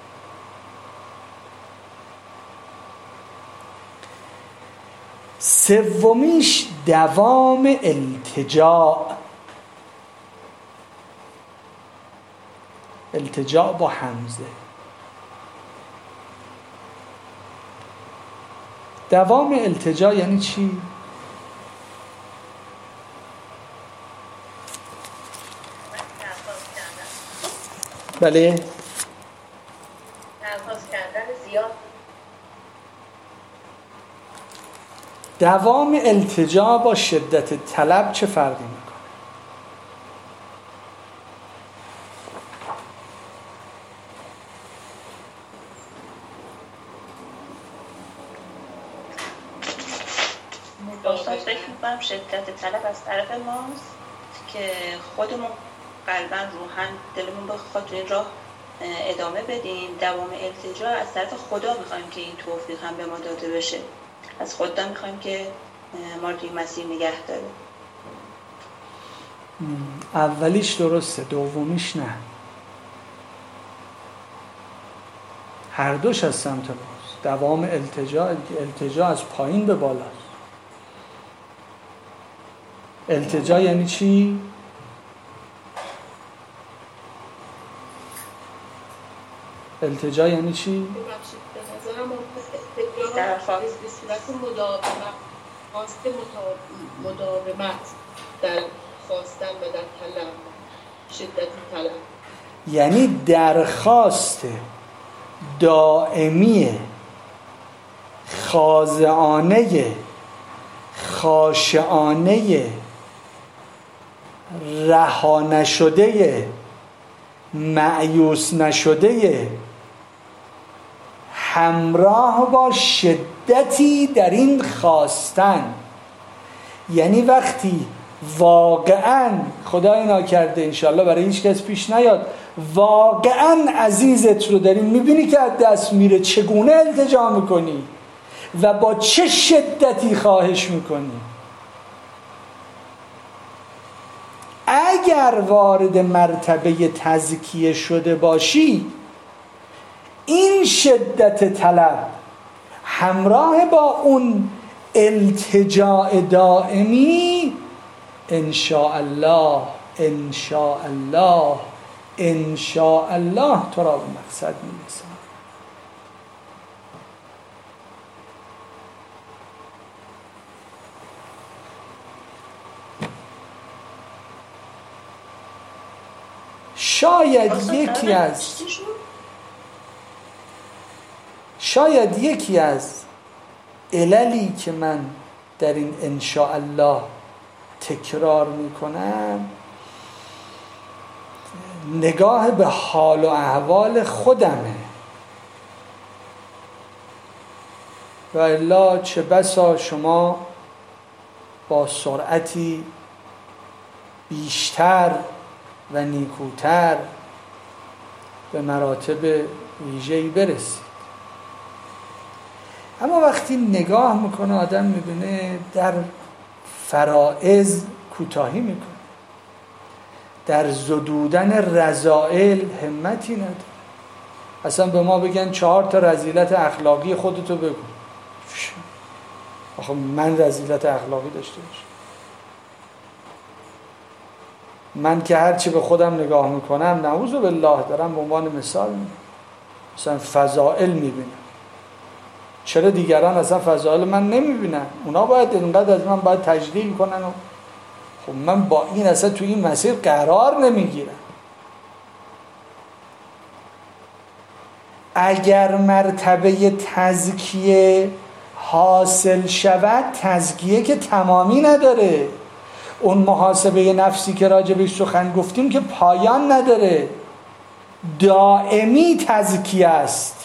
سومیش دوام التجاع. التجاع با همزه. دوام التجاع یعنی چی؟ بله؟ درخواست کردن زیاد. دوام التجاع با شدت طلب چه فرقی میکنه؟ دوستان فکر میکنم شدت طلب از طرف ماست که خودمون قلباً روحاً دلمون بخواد تو این راه ادامه بدیم. دوام التجاع از طرف خدا میخوایم که این توفیق هم به ما داده بشه، از خدا میخوایم که ما رو توی مسیر نگه داره. اولیش درسته، دومیش نه. هر دوش از سمت ماست. دوام التجاع از پایین به بالاست. التجاع یعنی چی؟ التجاع یعنی چی؟ درخواست به صورت مداومت در خواستن و در طلب، شدت طلب، یعنی درخواست دائمی خاضعانه خاشعانه رها نشده مأیوس نشده همراه با شدتی در این خواستن. یعنی وقتی واقعاً خدای ناکرده انشالله برای هیچ کس پیش نیاد، واقعاً عزیزت رو داری میبینی که از دست میره، چگونه التجا میکنی و با چه شدتی خواهش میکنی. اگر وارد مرتبه تزکیه شده باشی، این شدت طلب همراه با اون التجاء دائمی، انشاءالله انشاءالله انشاءالله تو را به مقصد می‌رساند. شاید یکی از عللی که من در این انشاءالله تکرار میکنم، نگاه به حال و احوال خودمه. و الا چه بسا شما با سرعتی بیشتر و نیکوتر به مراتب ویژه‌ای برسید. اما وقتی نگاه میکنه آدم میبینه در فرائض کوتاهی میکنه، در زدودن رذائل همتی نداره. اصلا به ما بگن 4 تا رذیلت اخلاقی خودتو بگو، آخه من رذیلت اخلاقی داشته باشم؟ من که هرچی به خودم نگاه میکنم، نعوذ بالله، دارم به عنوان مثال میگم، مثلا فضائل میبینم. چرا دیگران اصلا فضائل من نمیبینن؟ اونا باید اینقدر از من باید تجلیل کنن و خب من با این اصلا توی این مسیر قرار نمیگیرم. اگر مرتبه تزکیه حاصل شود، تزکیه که تمامی نداره. اون محاسبه نفسی که راجبش سخن گفتیم که پایان نداره، دائمی تزکیه است.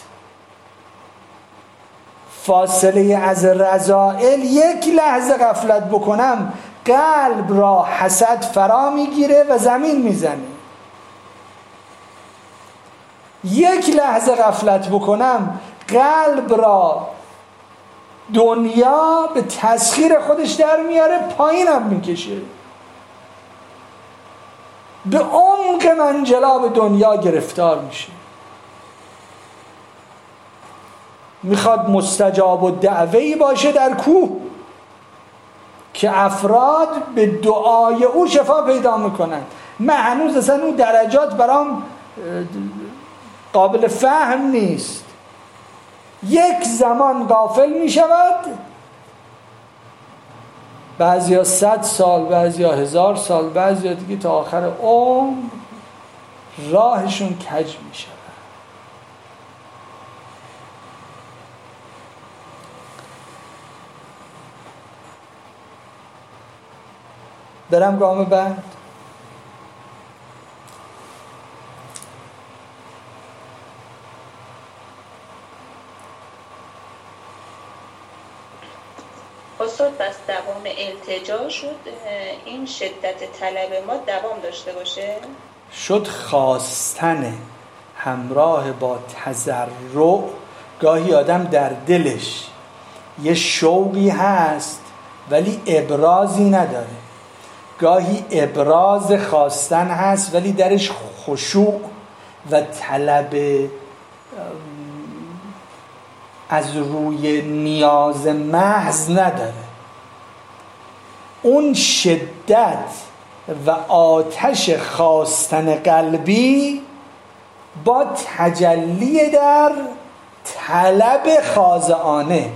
فاصله از رذائل، یک لحظه غفلت بکنم قلب را حسد فرا میگیره و زمین میزنه. یک لحظه غفلت بکنم قلب را دنیا به تسخیر خودش در میاره، پایینم میکشه، به عمق منجلاب دنیا گرفتار میشه. میخواد مستجاب الدعوه‌ای باشه در کوه که افراد به دعای او شفا پیدا میکنن. من هنوز اصلا اون درجات برام قابل فهم نیست. یک زمان غافل میشود، بعضیا 100 سال، بعضیا 1000 سال، بعضیا دیگه تا آخر عمر راهشون کج میشود. برم گام بعد. استاد بس دوام التجا شد، این شدت طلب ما دوام داشته باشه؟ شد خواستن همراه با تضرع. گاهی آدم در دلش یه شوقی هست ولی ابرازی نداره، گاهی ابراز خواستن هست ولی درش خشوع و طلب از روی نیاز محض نداره. اون شدت و آتش خواستن قلبی با تجلی در طلب خاضعانه.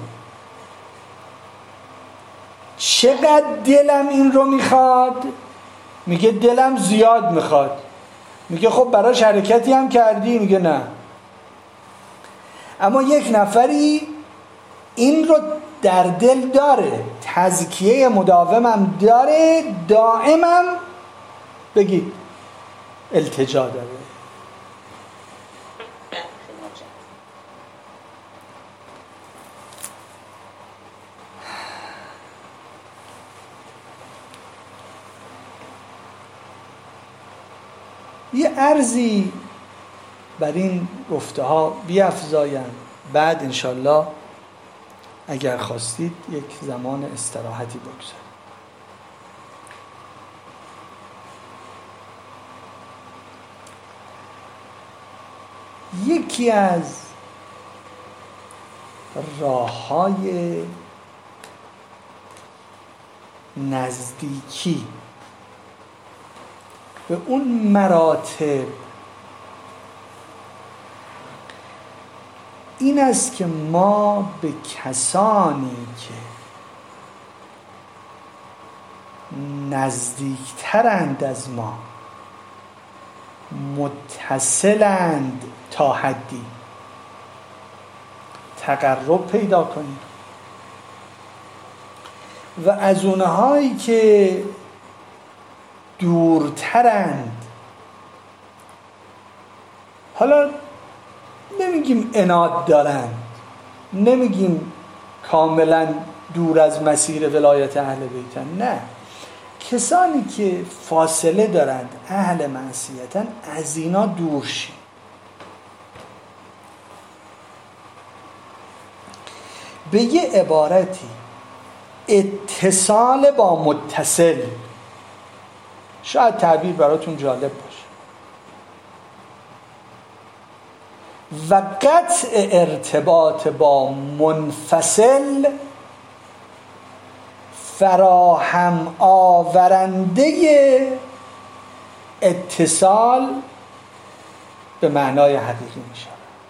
چقدر دلم این رو میخواد؟ میگه دلم زیاد میخواد. میگه خب براش حرکتی هم کردی؟ میگه نه. اما یک نفری این رو در دل داره، تزکیه مداومم داره، دائمم بگید التجا داره. یه عرضی بر این گفته ها بیفزایم، بعد انشالله اگر خواستید یک زمان استراحتی بگذاریم. یکی از راه‌های نزدیکی به اون مراتب این است که ما به کسانی که نزدیکترند از ما، متصلند تا حدی، تقرب پیدا کنیم و از اونهایی که دورترند، حالا نمیگیم عناد دارند، نمیگیم کاملا دور از مسیر ولایت اهل بیتن، نه، کسانی که فاصله دارند، اهل معصیتن، از اینا دور شید. به یه عبارتی اتصال با متصل، شاید تعبیر براتون جالب باشه، و قطع ارتباط با منفصل فراهم آورنده اتصال به معنای حقیقی میشه.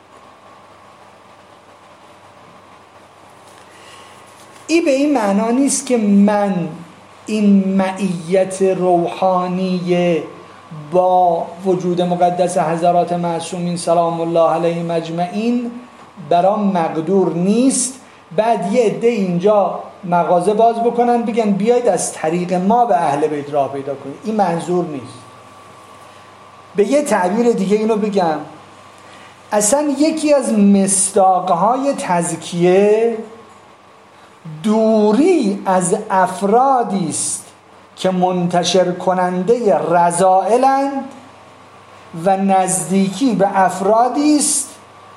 این به این معنا نیست که من این معیت روحانی با وجود مقدس حضرات معصومین سلام الله علیهم اجمعین برام مقدور نیست، بعد یه عده اینجا مغازه باز بکنن بگن بیاید از طریق ما به اهل بیت راه پیدا کنید. این منظور نیست. به یه تعبیر دیگه اینو بگم، اصلا یکی از مصداقهای تزکیه دوری از افرادی است که منتشر کننده رذائلند و نزدیکی به افرادی است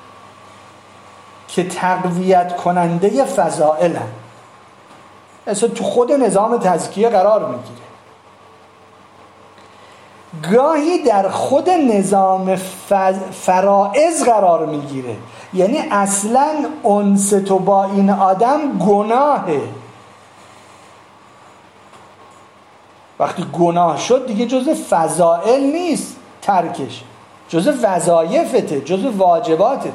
که تقویت کننده فضائلند. اصلا تو خود نظام تزکیه قرار میگیره، گاهی در خود نظام فرائض قرار میگیره. یعنی اصلا انس تو با این آدم گناهه، وقتی گناه شد دیگه جزء فضائل نیست ترکش، جزء وظایفته، جزء واجباتته.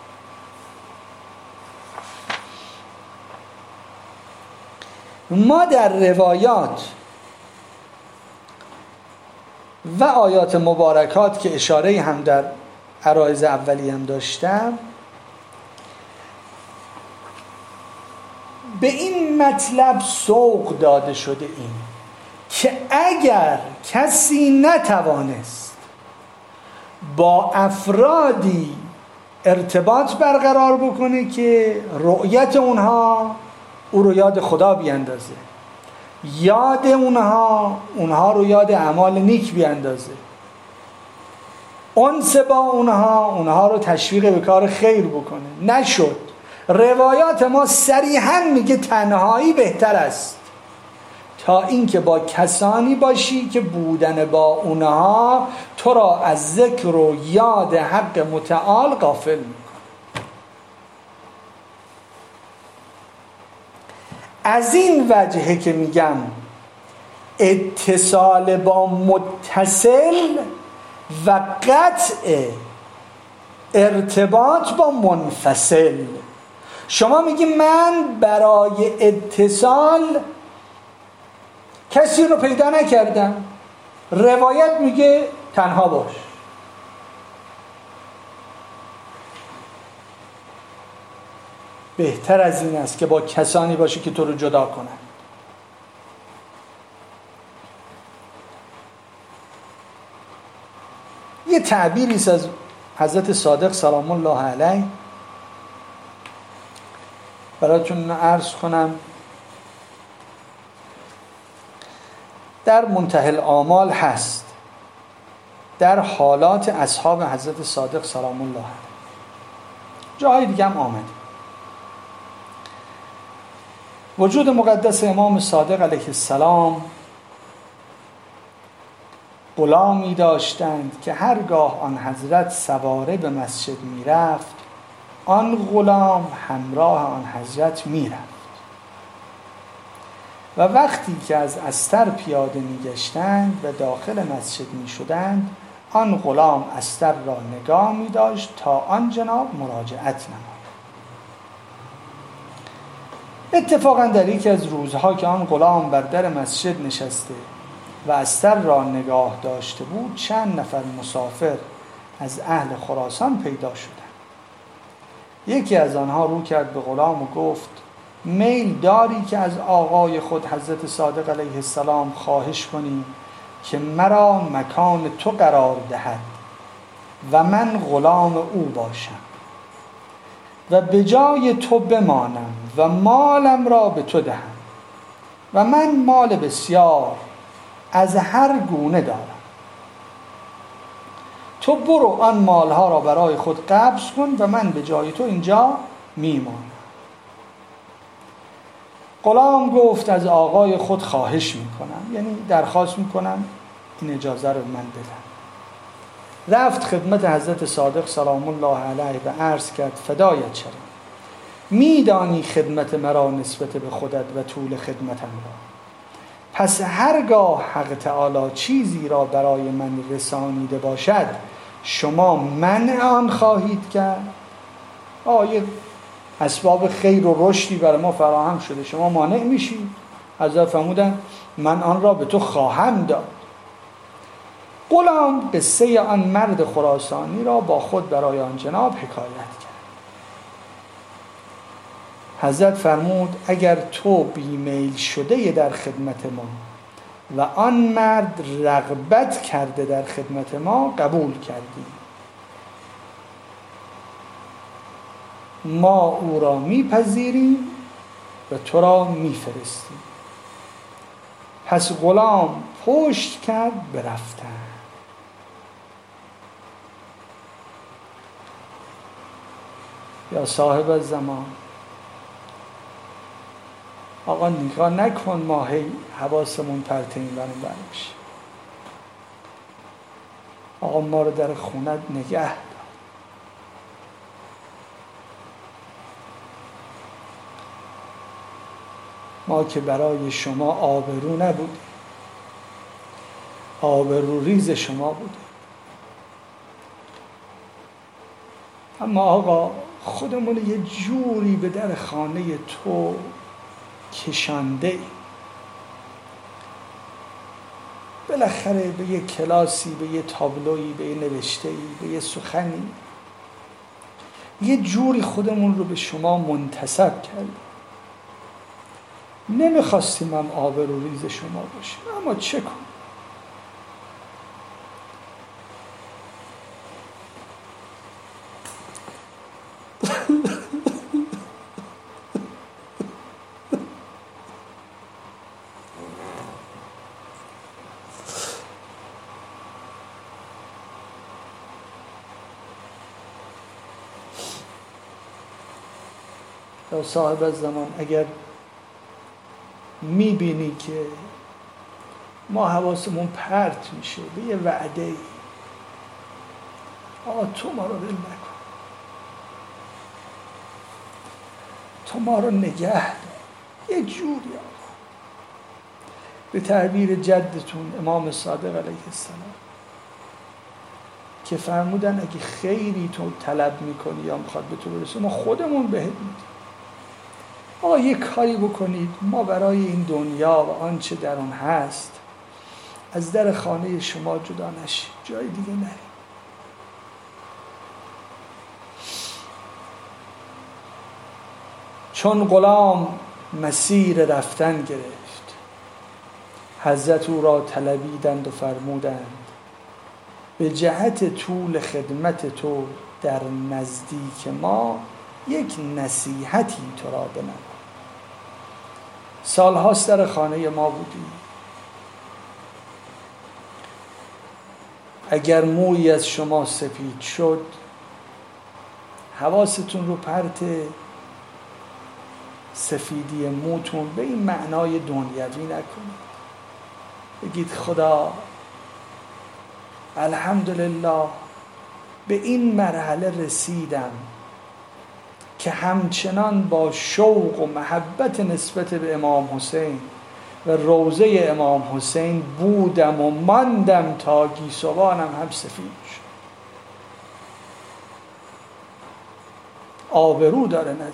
ما در روایات و آیات مبارکات که اشاره هم در عرایض اولی هم داشتم به این مطلب سوق داده شده این که اگر کسی نتوانست با افرادی ارتباط برقرار بکنه که رؤیت اونها او رو یاد خدا بیندازه، یاد اونها رو یاد اعمال نیک بیندازه، انس با اونها رو تشویق به کار خیر بکنه، نشد. روایات ما صریحاً میگه تنهایی بهتر است تا اینکه با کسانی باشی که بودن با اونها تو را از ذکر و یاد حق متعال غافل میکنه. از این وجهه که میگم اتصال با متصل و قطع ارتباط با منفصل. شما میگی من برای اتصال کسی رو پیدا نکردم، روایت میگه تنها باش. بهتر از این است که با کسانی باشی که تو رو جدا کنن. یه تعبیری است از حضرت صادق سلام الله علیه براتون عرض کنم. در منتهی الآمال هست، در حالات اصحاب حضرت صادق سلام الله علیه، جاهای دیگه هم آمده. وجود مقدس امام صادق علیه السلام غلامی داشتند که هرگاه آن حضرت سواره به مسجد می رفت آن غلام همراه آن حضرت می رفت و وقتی که از استر پیاده می گشتند و داخل مسجد می شدند آن غلام استر را نگاه می داشت تا آن جناب مراجعت نماید. اتفاقا در یکی از روزها که آن غلام بر در مسجد نشسته و استر را نگاه داشته بود چند نفر مسافر از اهل خراسان پیدا شدند. یکی از آنها رو کرد به غلام و گفت میل داری که از آقای خود حضرت صادق علیه السلام خواهش کنی که مرا مکان تو قرار دهد و من غلام او باشم و به جای تو بمانم و مالم را به تو دهم و من مال بسیار از هر گونه دارم، تو برو آن مالها را برای خود قبض کن و من به جای تو اینجا میمانم. غلام گفت از آقای خود خواهش میکنم، یعنی درخواست میکنم این اجازه رو من بدم. رفت خدمت حضرت صادق سلام الله علیه و عرض کرد فدایت شوم، میدانی خدمت مرا نسبت به خودت و طول خدمتم را، پس هرگاه حق تعالی چیزی را برای من رسانیده باشد شما منع آن خواهید کرد. یه اسباب خیر و رشدی برای ما فراهم شده، شما مانع میشید؟ حضرت فرمودن من آن را به تو خواهم داد. غلام قصه آن مرد خراسانی را با خود برای آن جناب حکایت کرد. حضرت فرمود اگر تو بیمیل شده در خدمت ما و آن مرد رغبت کرده در خدمت ما قبول کردیم، ما او را میپذیریم و تو را میفرستیم. پس غلام پشت کرد برفتن. یا صاحب الزمان آقا نگاه نکن ما هی حواسمون پرت این برون برش. آقا ما رو در خونت نگه دار. ما که برای شما آبرو نبودیم، آبرو ریز شما بودیم، اما آقا خودمون یه جوری به در خانه تو کشانده ایم. بالاخره به یه کلاسی، به یه تابلویی، به یه نوشته‌ای، به یه سخنی، یه جوری خودمون رو به شما منتسب کردیم. نمیخواستیم هم آبروریز شما باشیم، اما چه کنیم؟ یا صاحب الزمان اگر میبینی که ما حواسمون پرت میشه به یه وعده، تو ما رو ول نکن، تو ما رو نگه دار یه جوری. به تعبیر جدتون امام صادق علیه السلام که فرمودن اگه خیری تو طلب میکنی یا میخواد به تو برسه ما خودمون بهت میدیم. یه کاری بکنید ما برای این دنیا و آنچه در آن هست از در خانه شما جدا نشیم، جای دیگه نریم. چون غلام مسیر رفتن گرفت حضرت او را طلبیدند و فرمودند به جهت طول خدمت تو در نزدیک ما یک نصیحتی تو را بنما. سالهاست در خانه ما بودی، اگر مویی از شما سفید شد حواستون رو پرت سفیدی موتون به این معنای دنیوی نکنید. بگید خدا الحمدلله به این مرحله رسیدم که همچنان با شوق و محبت نسبت به امام حسین و روضه امام حسین بودم و ماندم تا گیسوانم هم سفید شد. آبرو داره نزد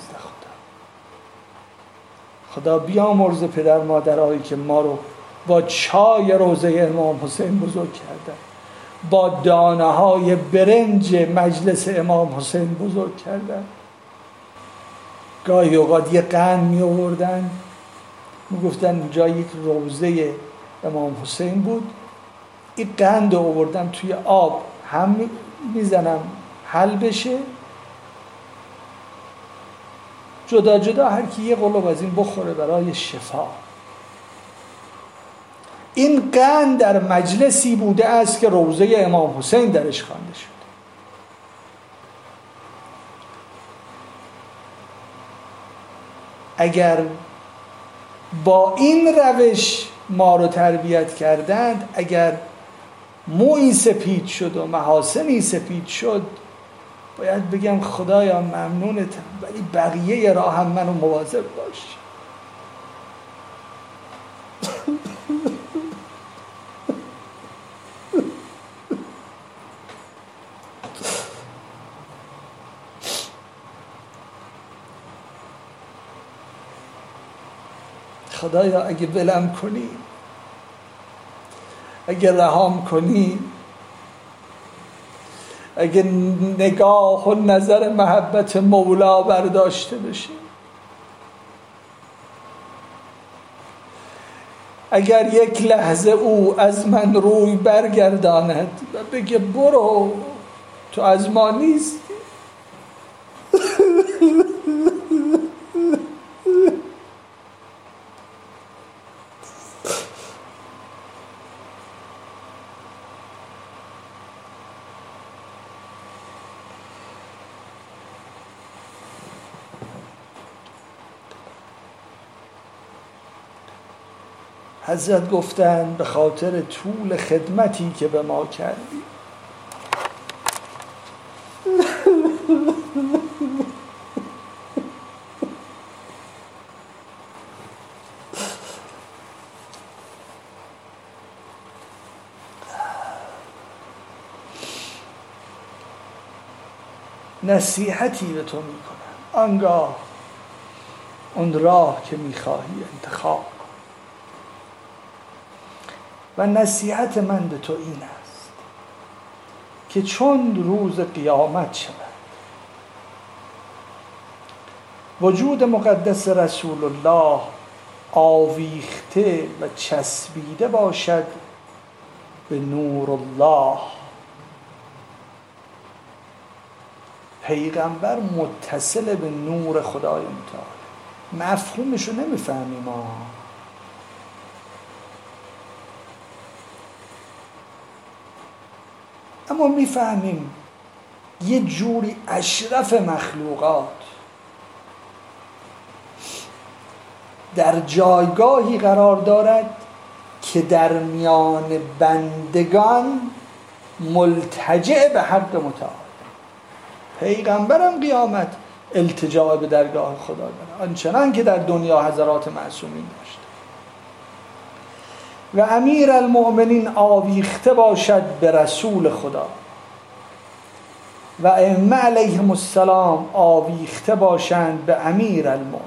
خدا بیامرز پدر مادرهایی که ما رو با چای روضه امام حسین بزرگ کردن، با دانه های برنج مجلس امام حسین بزرگ کردن. گاهی اوقات یه قند می آوردن، می گفتن اونجا یک روضه امام حسین بود، این قند رو آوردم توی آب هم میزنم حل بشه، جدا جدا هر کی یه قلوب از این بخوره برای شفا. این قند در مجلسی بوده است که روضه امام حسین درش خوانده شد. اگر با این روش ما رو تربیت کردند، اگر مویی سپید شد و محاسنی سپید شد، باید بگم خدایا ممنونتم، ولی بقیه راه هم منو مواظب باش. خدایا اگه ولم کنی، اگه رهام کنی، اگه نگاه و نظر محبت مولا برداشته بشه، اگر یک لحظه او از من روی برگرداند و بگه برو تو از ما نیستی، حضرت گفتن به خاطر طول خدمتی که به ما کردی نصیحتی به تو میکنم، آنگاه اون راه که میخواهی انتخاب. و نصیحت من به تو این است که چون روز قیامت شود وجود مقدس رسول الله آویخته و چسبیده باشد به نور الله، پیغمبر متصل به نور خدای متعال. مفهومش رو نمیفهمیم ما، اما میفهمیم یه جوری اشرف مخلوقات در جایگاهی قرار دارد که در میان بندگان ملتجع به حق متعال. پیغمبرم قیامت التجاع به درگاه خدا داره، آنچنان که در دنیا حضرات معصومین داشت. و امیر المؤمنین آویخته باشد به رسول خدا و ائمه علیهم السلام آویخته باشند به امیر المؤمنین.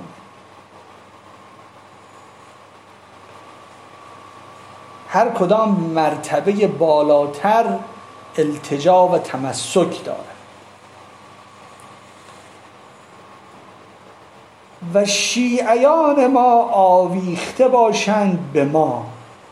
هر کدام مرتبه بالاتر التجا و تمسک داره. و شیعیان ما آویخته باشند به ما.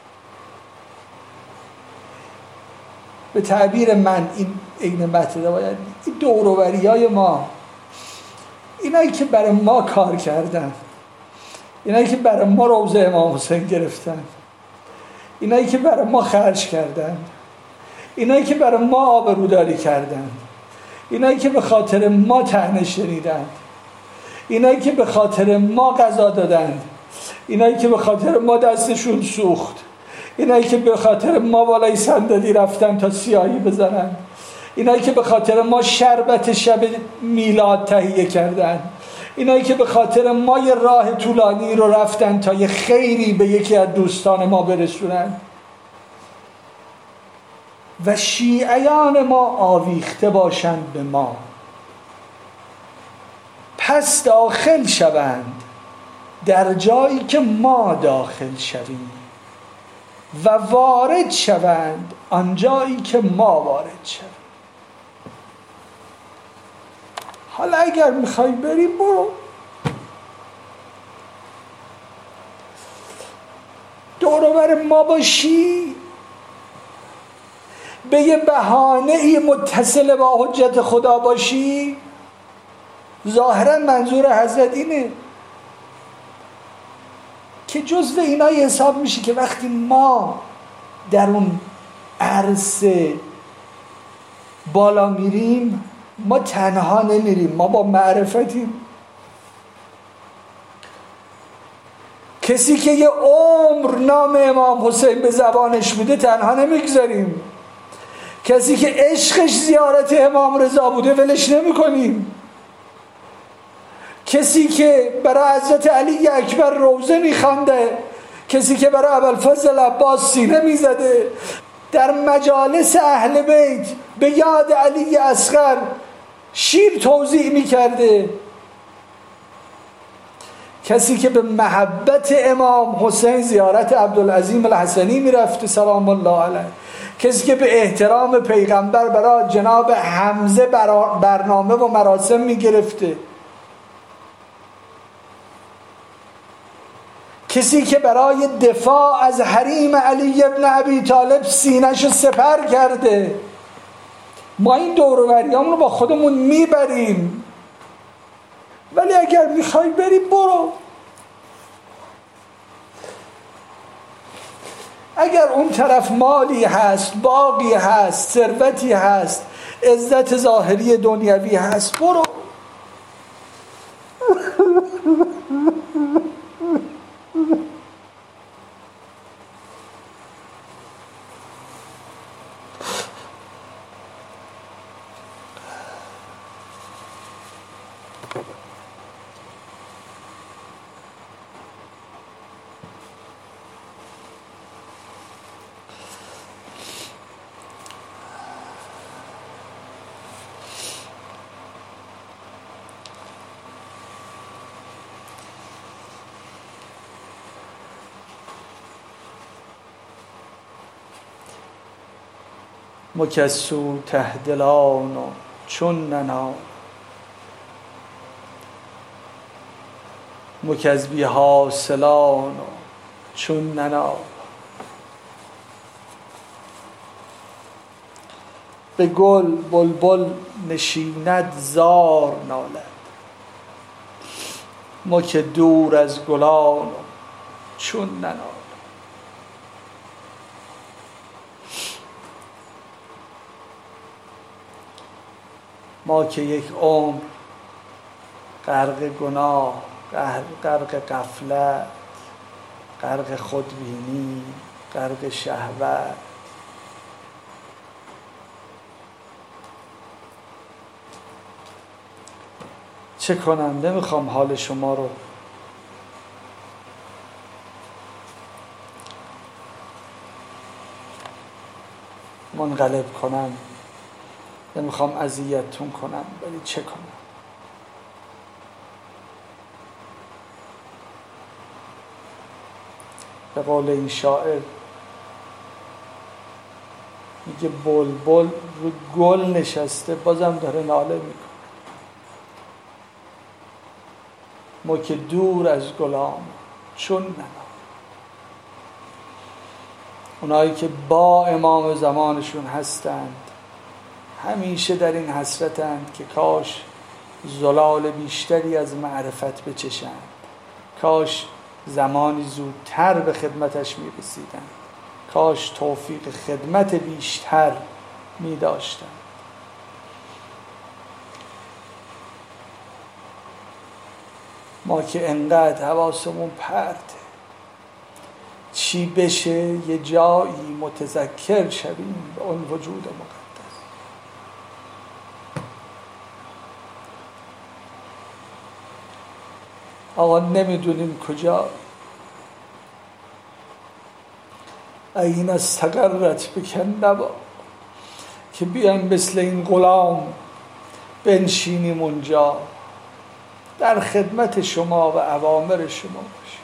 به تعبیر من این مطلب باید این دوروبریای ما، اینایی که برای ما کار کردن، اینایی که برای ما روضه امام حسین گرفتن، اینایی که برای ما خرج کردن، اینایی که برای ما آبروداری کردن، اینایی که به خاطر ما طعنه شنیدن، اینایی که به خاطر ما غذا دادن، اینایی که به خاطر ما دستشون سوخت، اینایی که به خاطر ما بالای صندلی رفتن تا سیاهی بزنن، اینایی که به خاطر ما شربت شب میلاد تهیه کردن، اینایی که به خاطر ما یه راه طولانی رو رفتن تا یه خیری به یکی از دوستان ما برسونن، و شیعیان ما آویخته باشند به ما، پس داخل شوند در جایی که ما داخل شویم و وارد شوند آنجایی که ما وارد شویم. حالا اگر میخوای بریم برو، دور و بر ما باشی، به یه بهانه‌ای متصل با حجت خدا باشی. ظاهرا منظور حضرت اینه که جزو اینایی حساب میشه که وقتی ما در اون عرصه بالا میریم، ما تنها نمیریم، ما با معرفتیم. کسی که یه عمر نام امام حسین به زبانش بوده تنها نمیگذاریم. کسی که عشقش زیارت امام رضا بوده ولش نمی کنیم. کسی که برای حضرت علی اکبر روزه میخوانده، کسی که برای ابوالفضل عباس سینه میزده، در مجالس اهل بیت به یاد علی اصغر شیر توزیع میکرده، کسی که به محبت امام حسین زیارت عبدالعظیم الحسنی میرفته سلام الله علیه، کسی که به احترام پیغمبر برای جناب حمزه برنامه و مراسم میگرفته، کسی که برای دفاع از حریم علی ابن ابی طالب سینه‌شو سپر کرده. ما این دور و بریامون رو با خودمون میبریم، ولی اگر میخوای بریم برو. اگر اون طرف مالی هست، باغی هست، ثروتی هست، عزت ظاهری دنیوی هست، برو. مکسو تهدلان و چون ننا، مکزبی حاصلان و چون ننا، به گل بلبل نشیند زار نالد، ما که دور از گلان و چون ننا. ما که یک عمر غرق گناه، غرق غفلت، غرق خودبینی، غرق شهوت، چه کنم؟ نمیخوام حال شما رو منقلب کنم، نمیخوام اذیتتون کنم، ولی چه کنم؟ به قول این شاعر میگه بلبل رو گل نشسته بازم داره ناله میکنه. ما که دور از گلام چون ننا. اونایی که با امام زمانشون هستند همیشه در این حسرتند که کاش زلال بیشتری از معرفت بچشند، کاش زمانی زودتر به خدمتش می‌رسیدند، کاش توفیق خدمت بیشتر می‌داشتند. ما که انقدر حواسمون پرته، چی بشه یه جایی متذکر شویم به اون وجود مقدس. آقا نمیدونیم کجا، این استقرت بکن نبا که بیان مثل این غلام بنشینیم اونجا در خدمت شما و اوامر شما باشیم.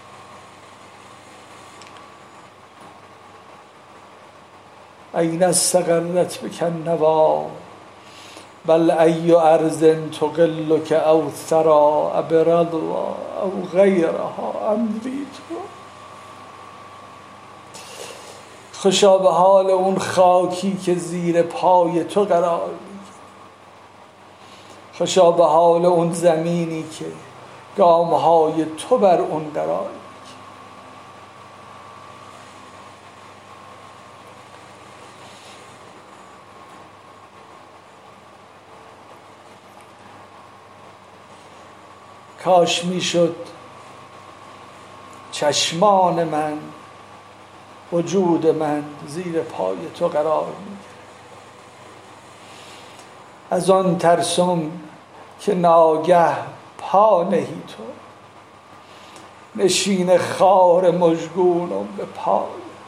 این استقرت بکن نوا بل ای ارض تقلک او ثرا ابرضوا او غیرها امضیت. خوشا به حال اون خاکی که زیر پای تو قرار میگیره، خوشا به حال اون زمینی که گامهای تو بر اون قرار میگیره. کاش میشد چشمان من، وجود من زیر پای تو قرار میگیره. از آن ترسم که ناگه پا نهی تو، نشین خار مژگونم به پای.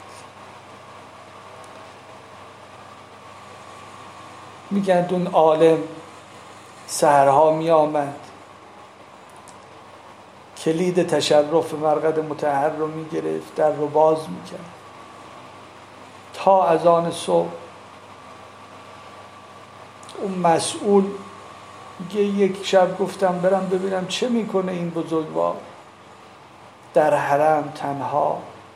میگن اون عالم سحرها میآمد کلید تشرف مرقد مطهر رو میگرفت، در رو باز میکرد تا از آن صبح. اون مسئول یک شب گفتم برم ببینم چه میکنه این بزرگوار در حرم تنها.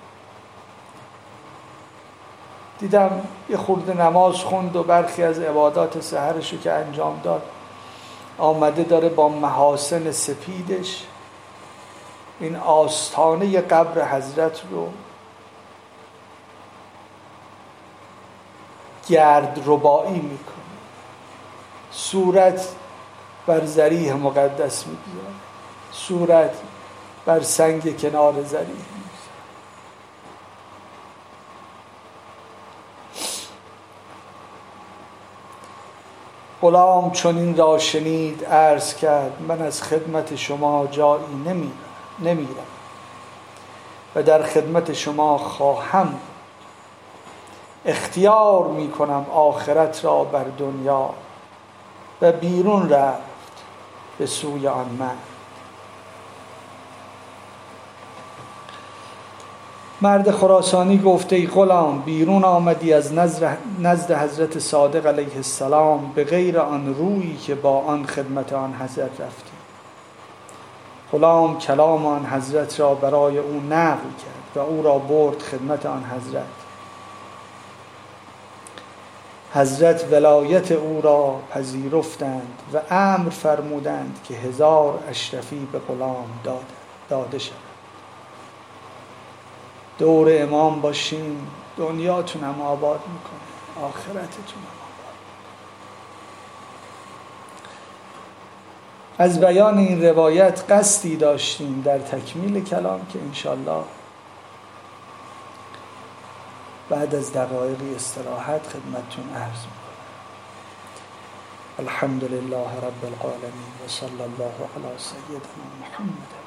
دیدم یه خورده نماز خوند و برخی از عبادات سحرشو که انجام داد آمده داره با محاسن سپیدش این آستانه قبر حضرت رو گرد ربایی میکنه، صورت بر ضریح مقدس میگذاره، صورت بر سنگ کنار ضریح میگذاره. غلام چون این را شنید عرض کرد من از خدمت شما جایی نمیرم و در خدمت شما خواهم. اختیار میکنم آخرت را بر دنیا و بیرون رفت به سوی آن من. مرد خراسانی گفته ای غلام بیرون آمدی از نزد حضرت صادق علیه السلام به غیر آن رویی که با آن خدمت آن حضرت رفتی. غلام کلام آن حضرت را برای او نقل کرد و او را برد خدمت آن حضرت. حضرت ولایت او را پذیرفتند و امر فرمودند که 1000 اشرفی به غلام داده شد. دور امام باشین، دنیاتون هم آباد میکنه، آخرتتون هم آباد. از بیان این روایت قصدی داشتیم در تکمیل کلام که انشالله بعد از دقایقی استراحت خدمتتون عرض میکنم. الحمد لله رب العالمین و صلی الله علی سیدنا محمد.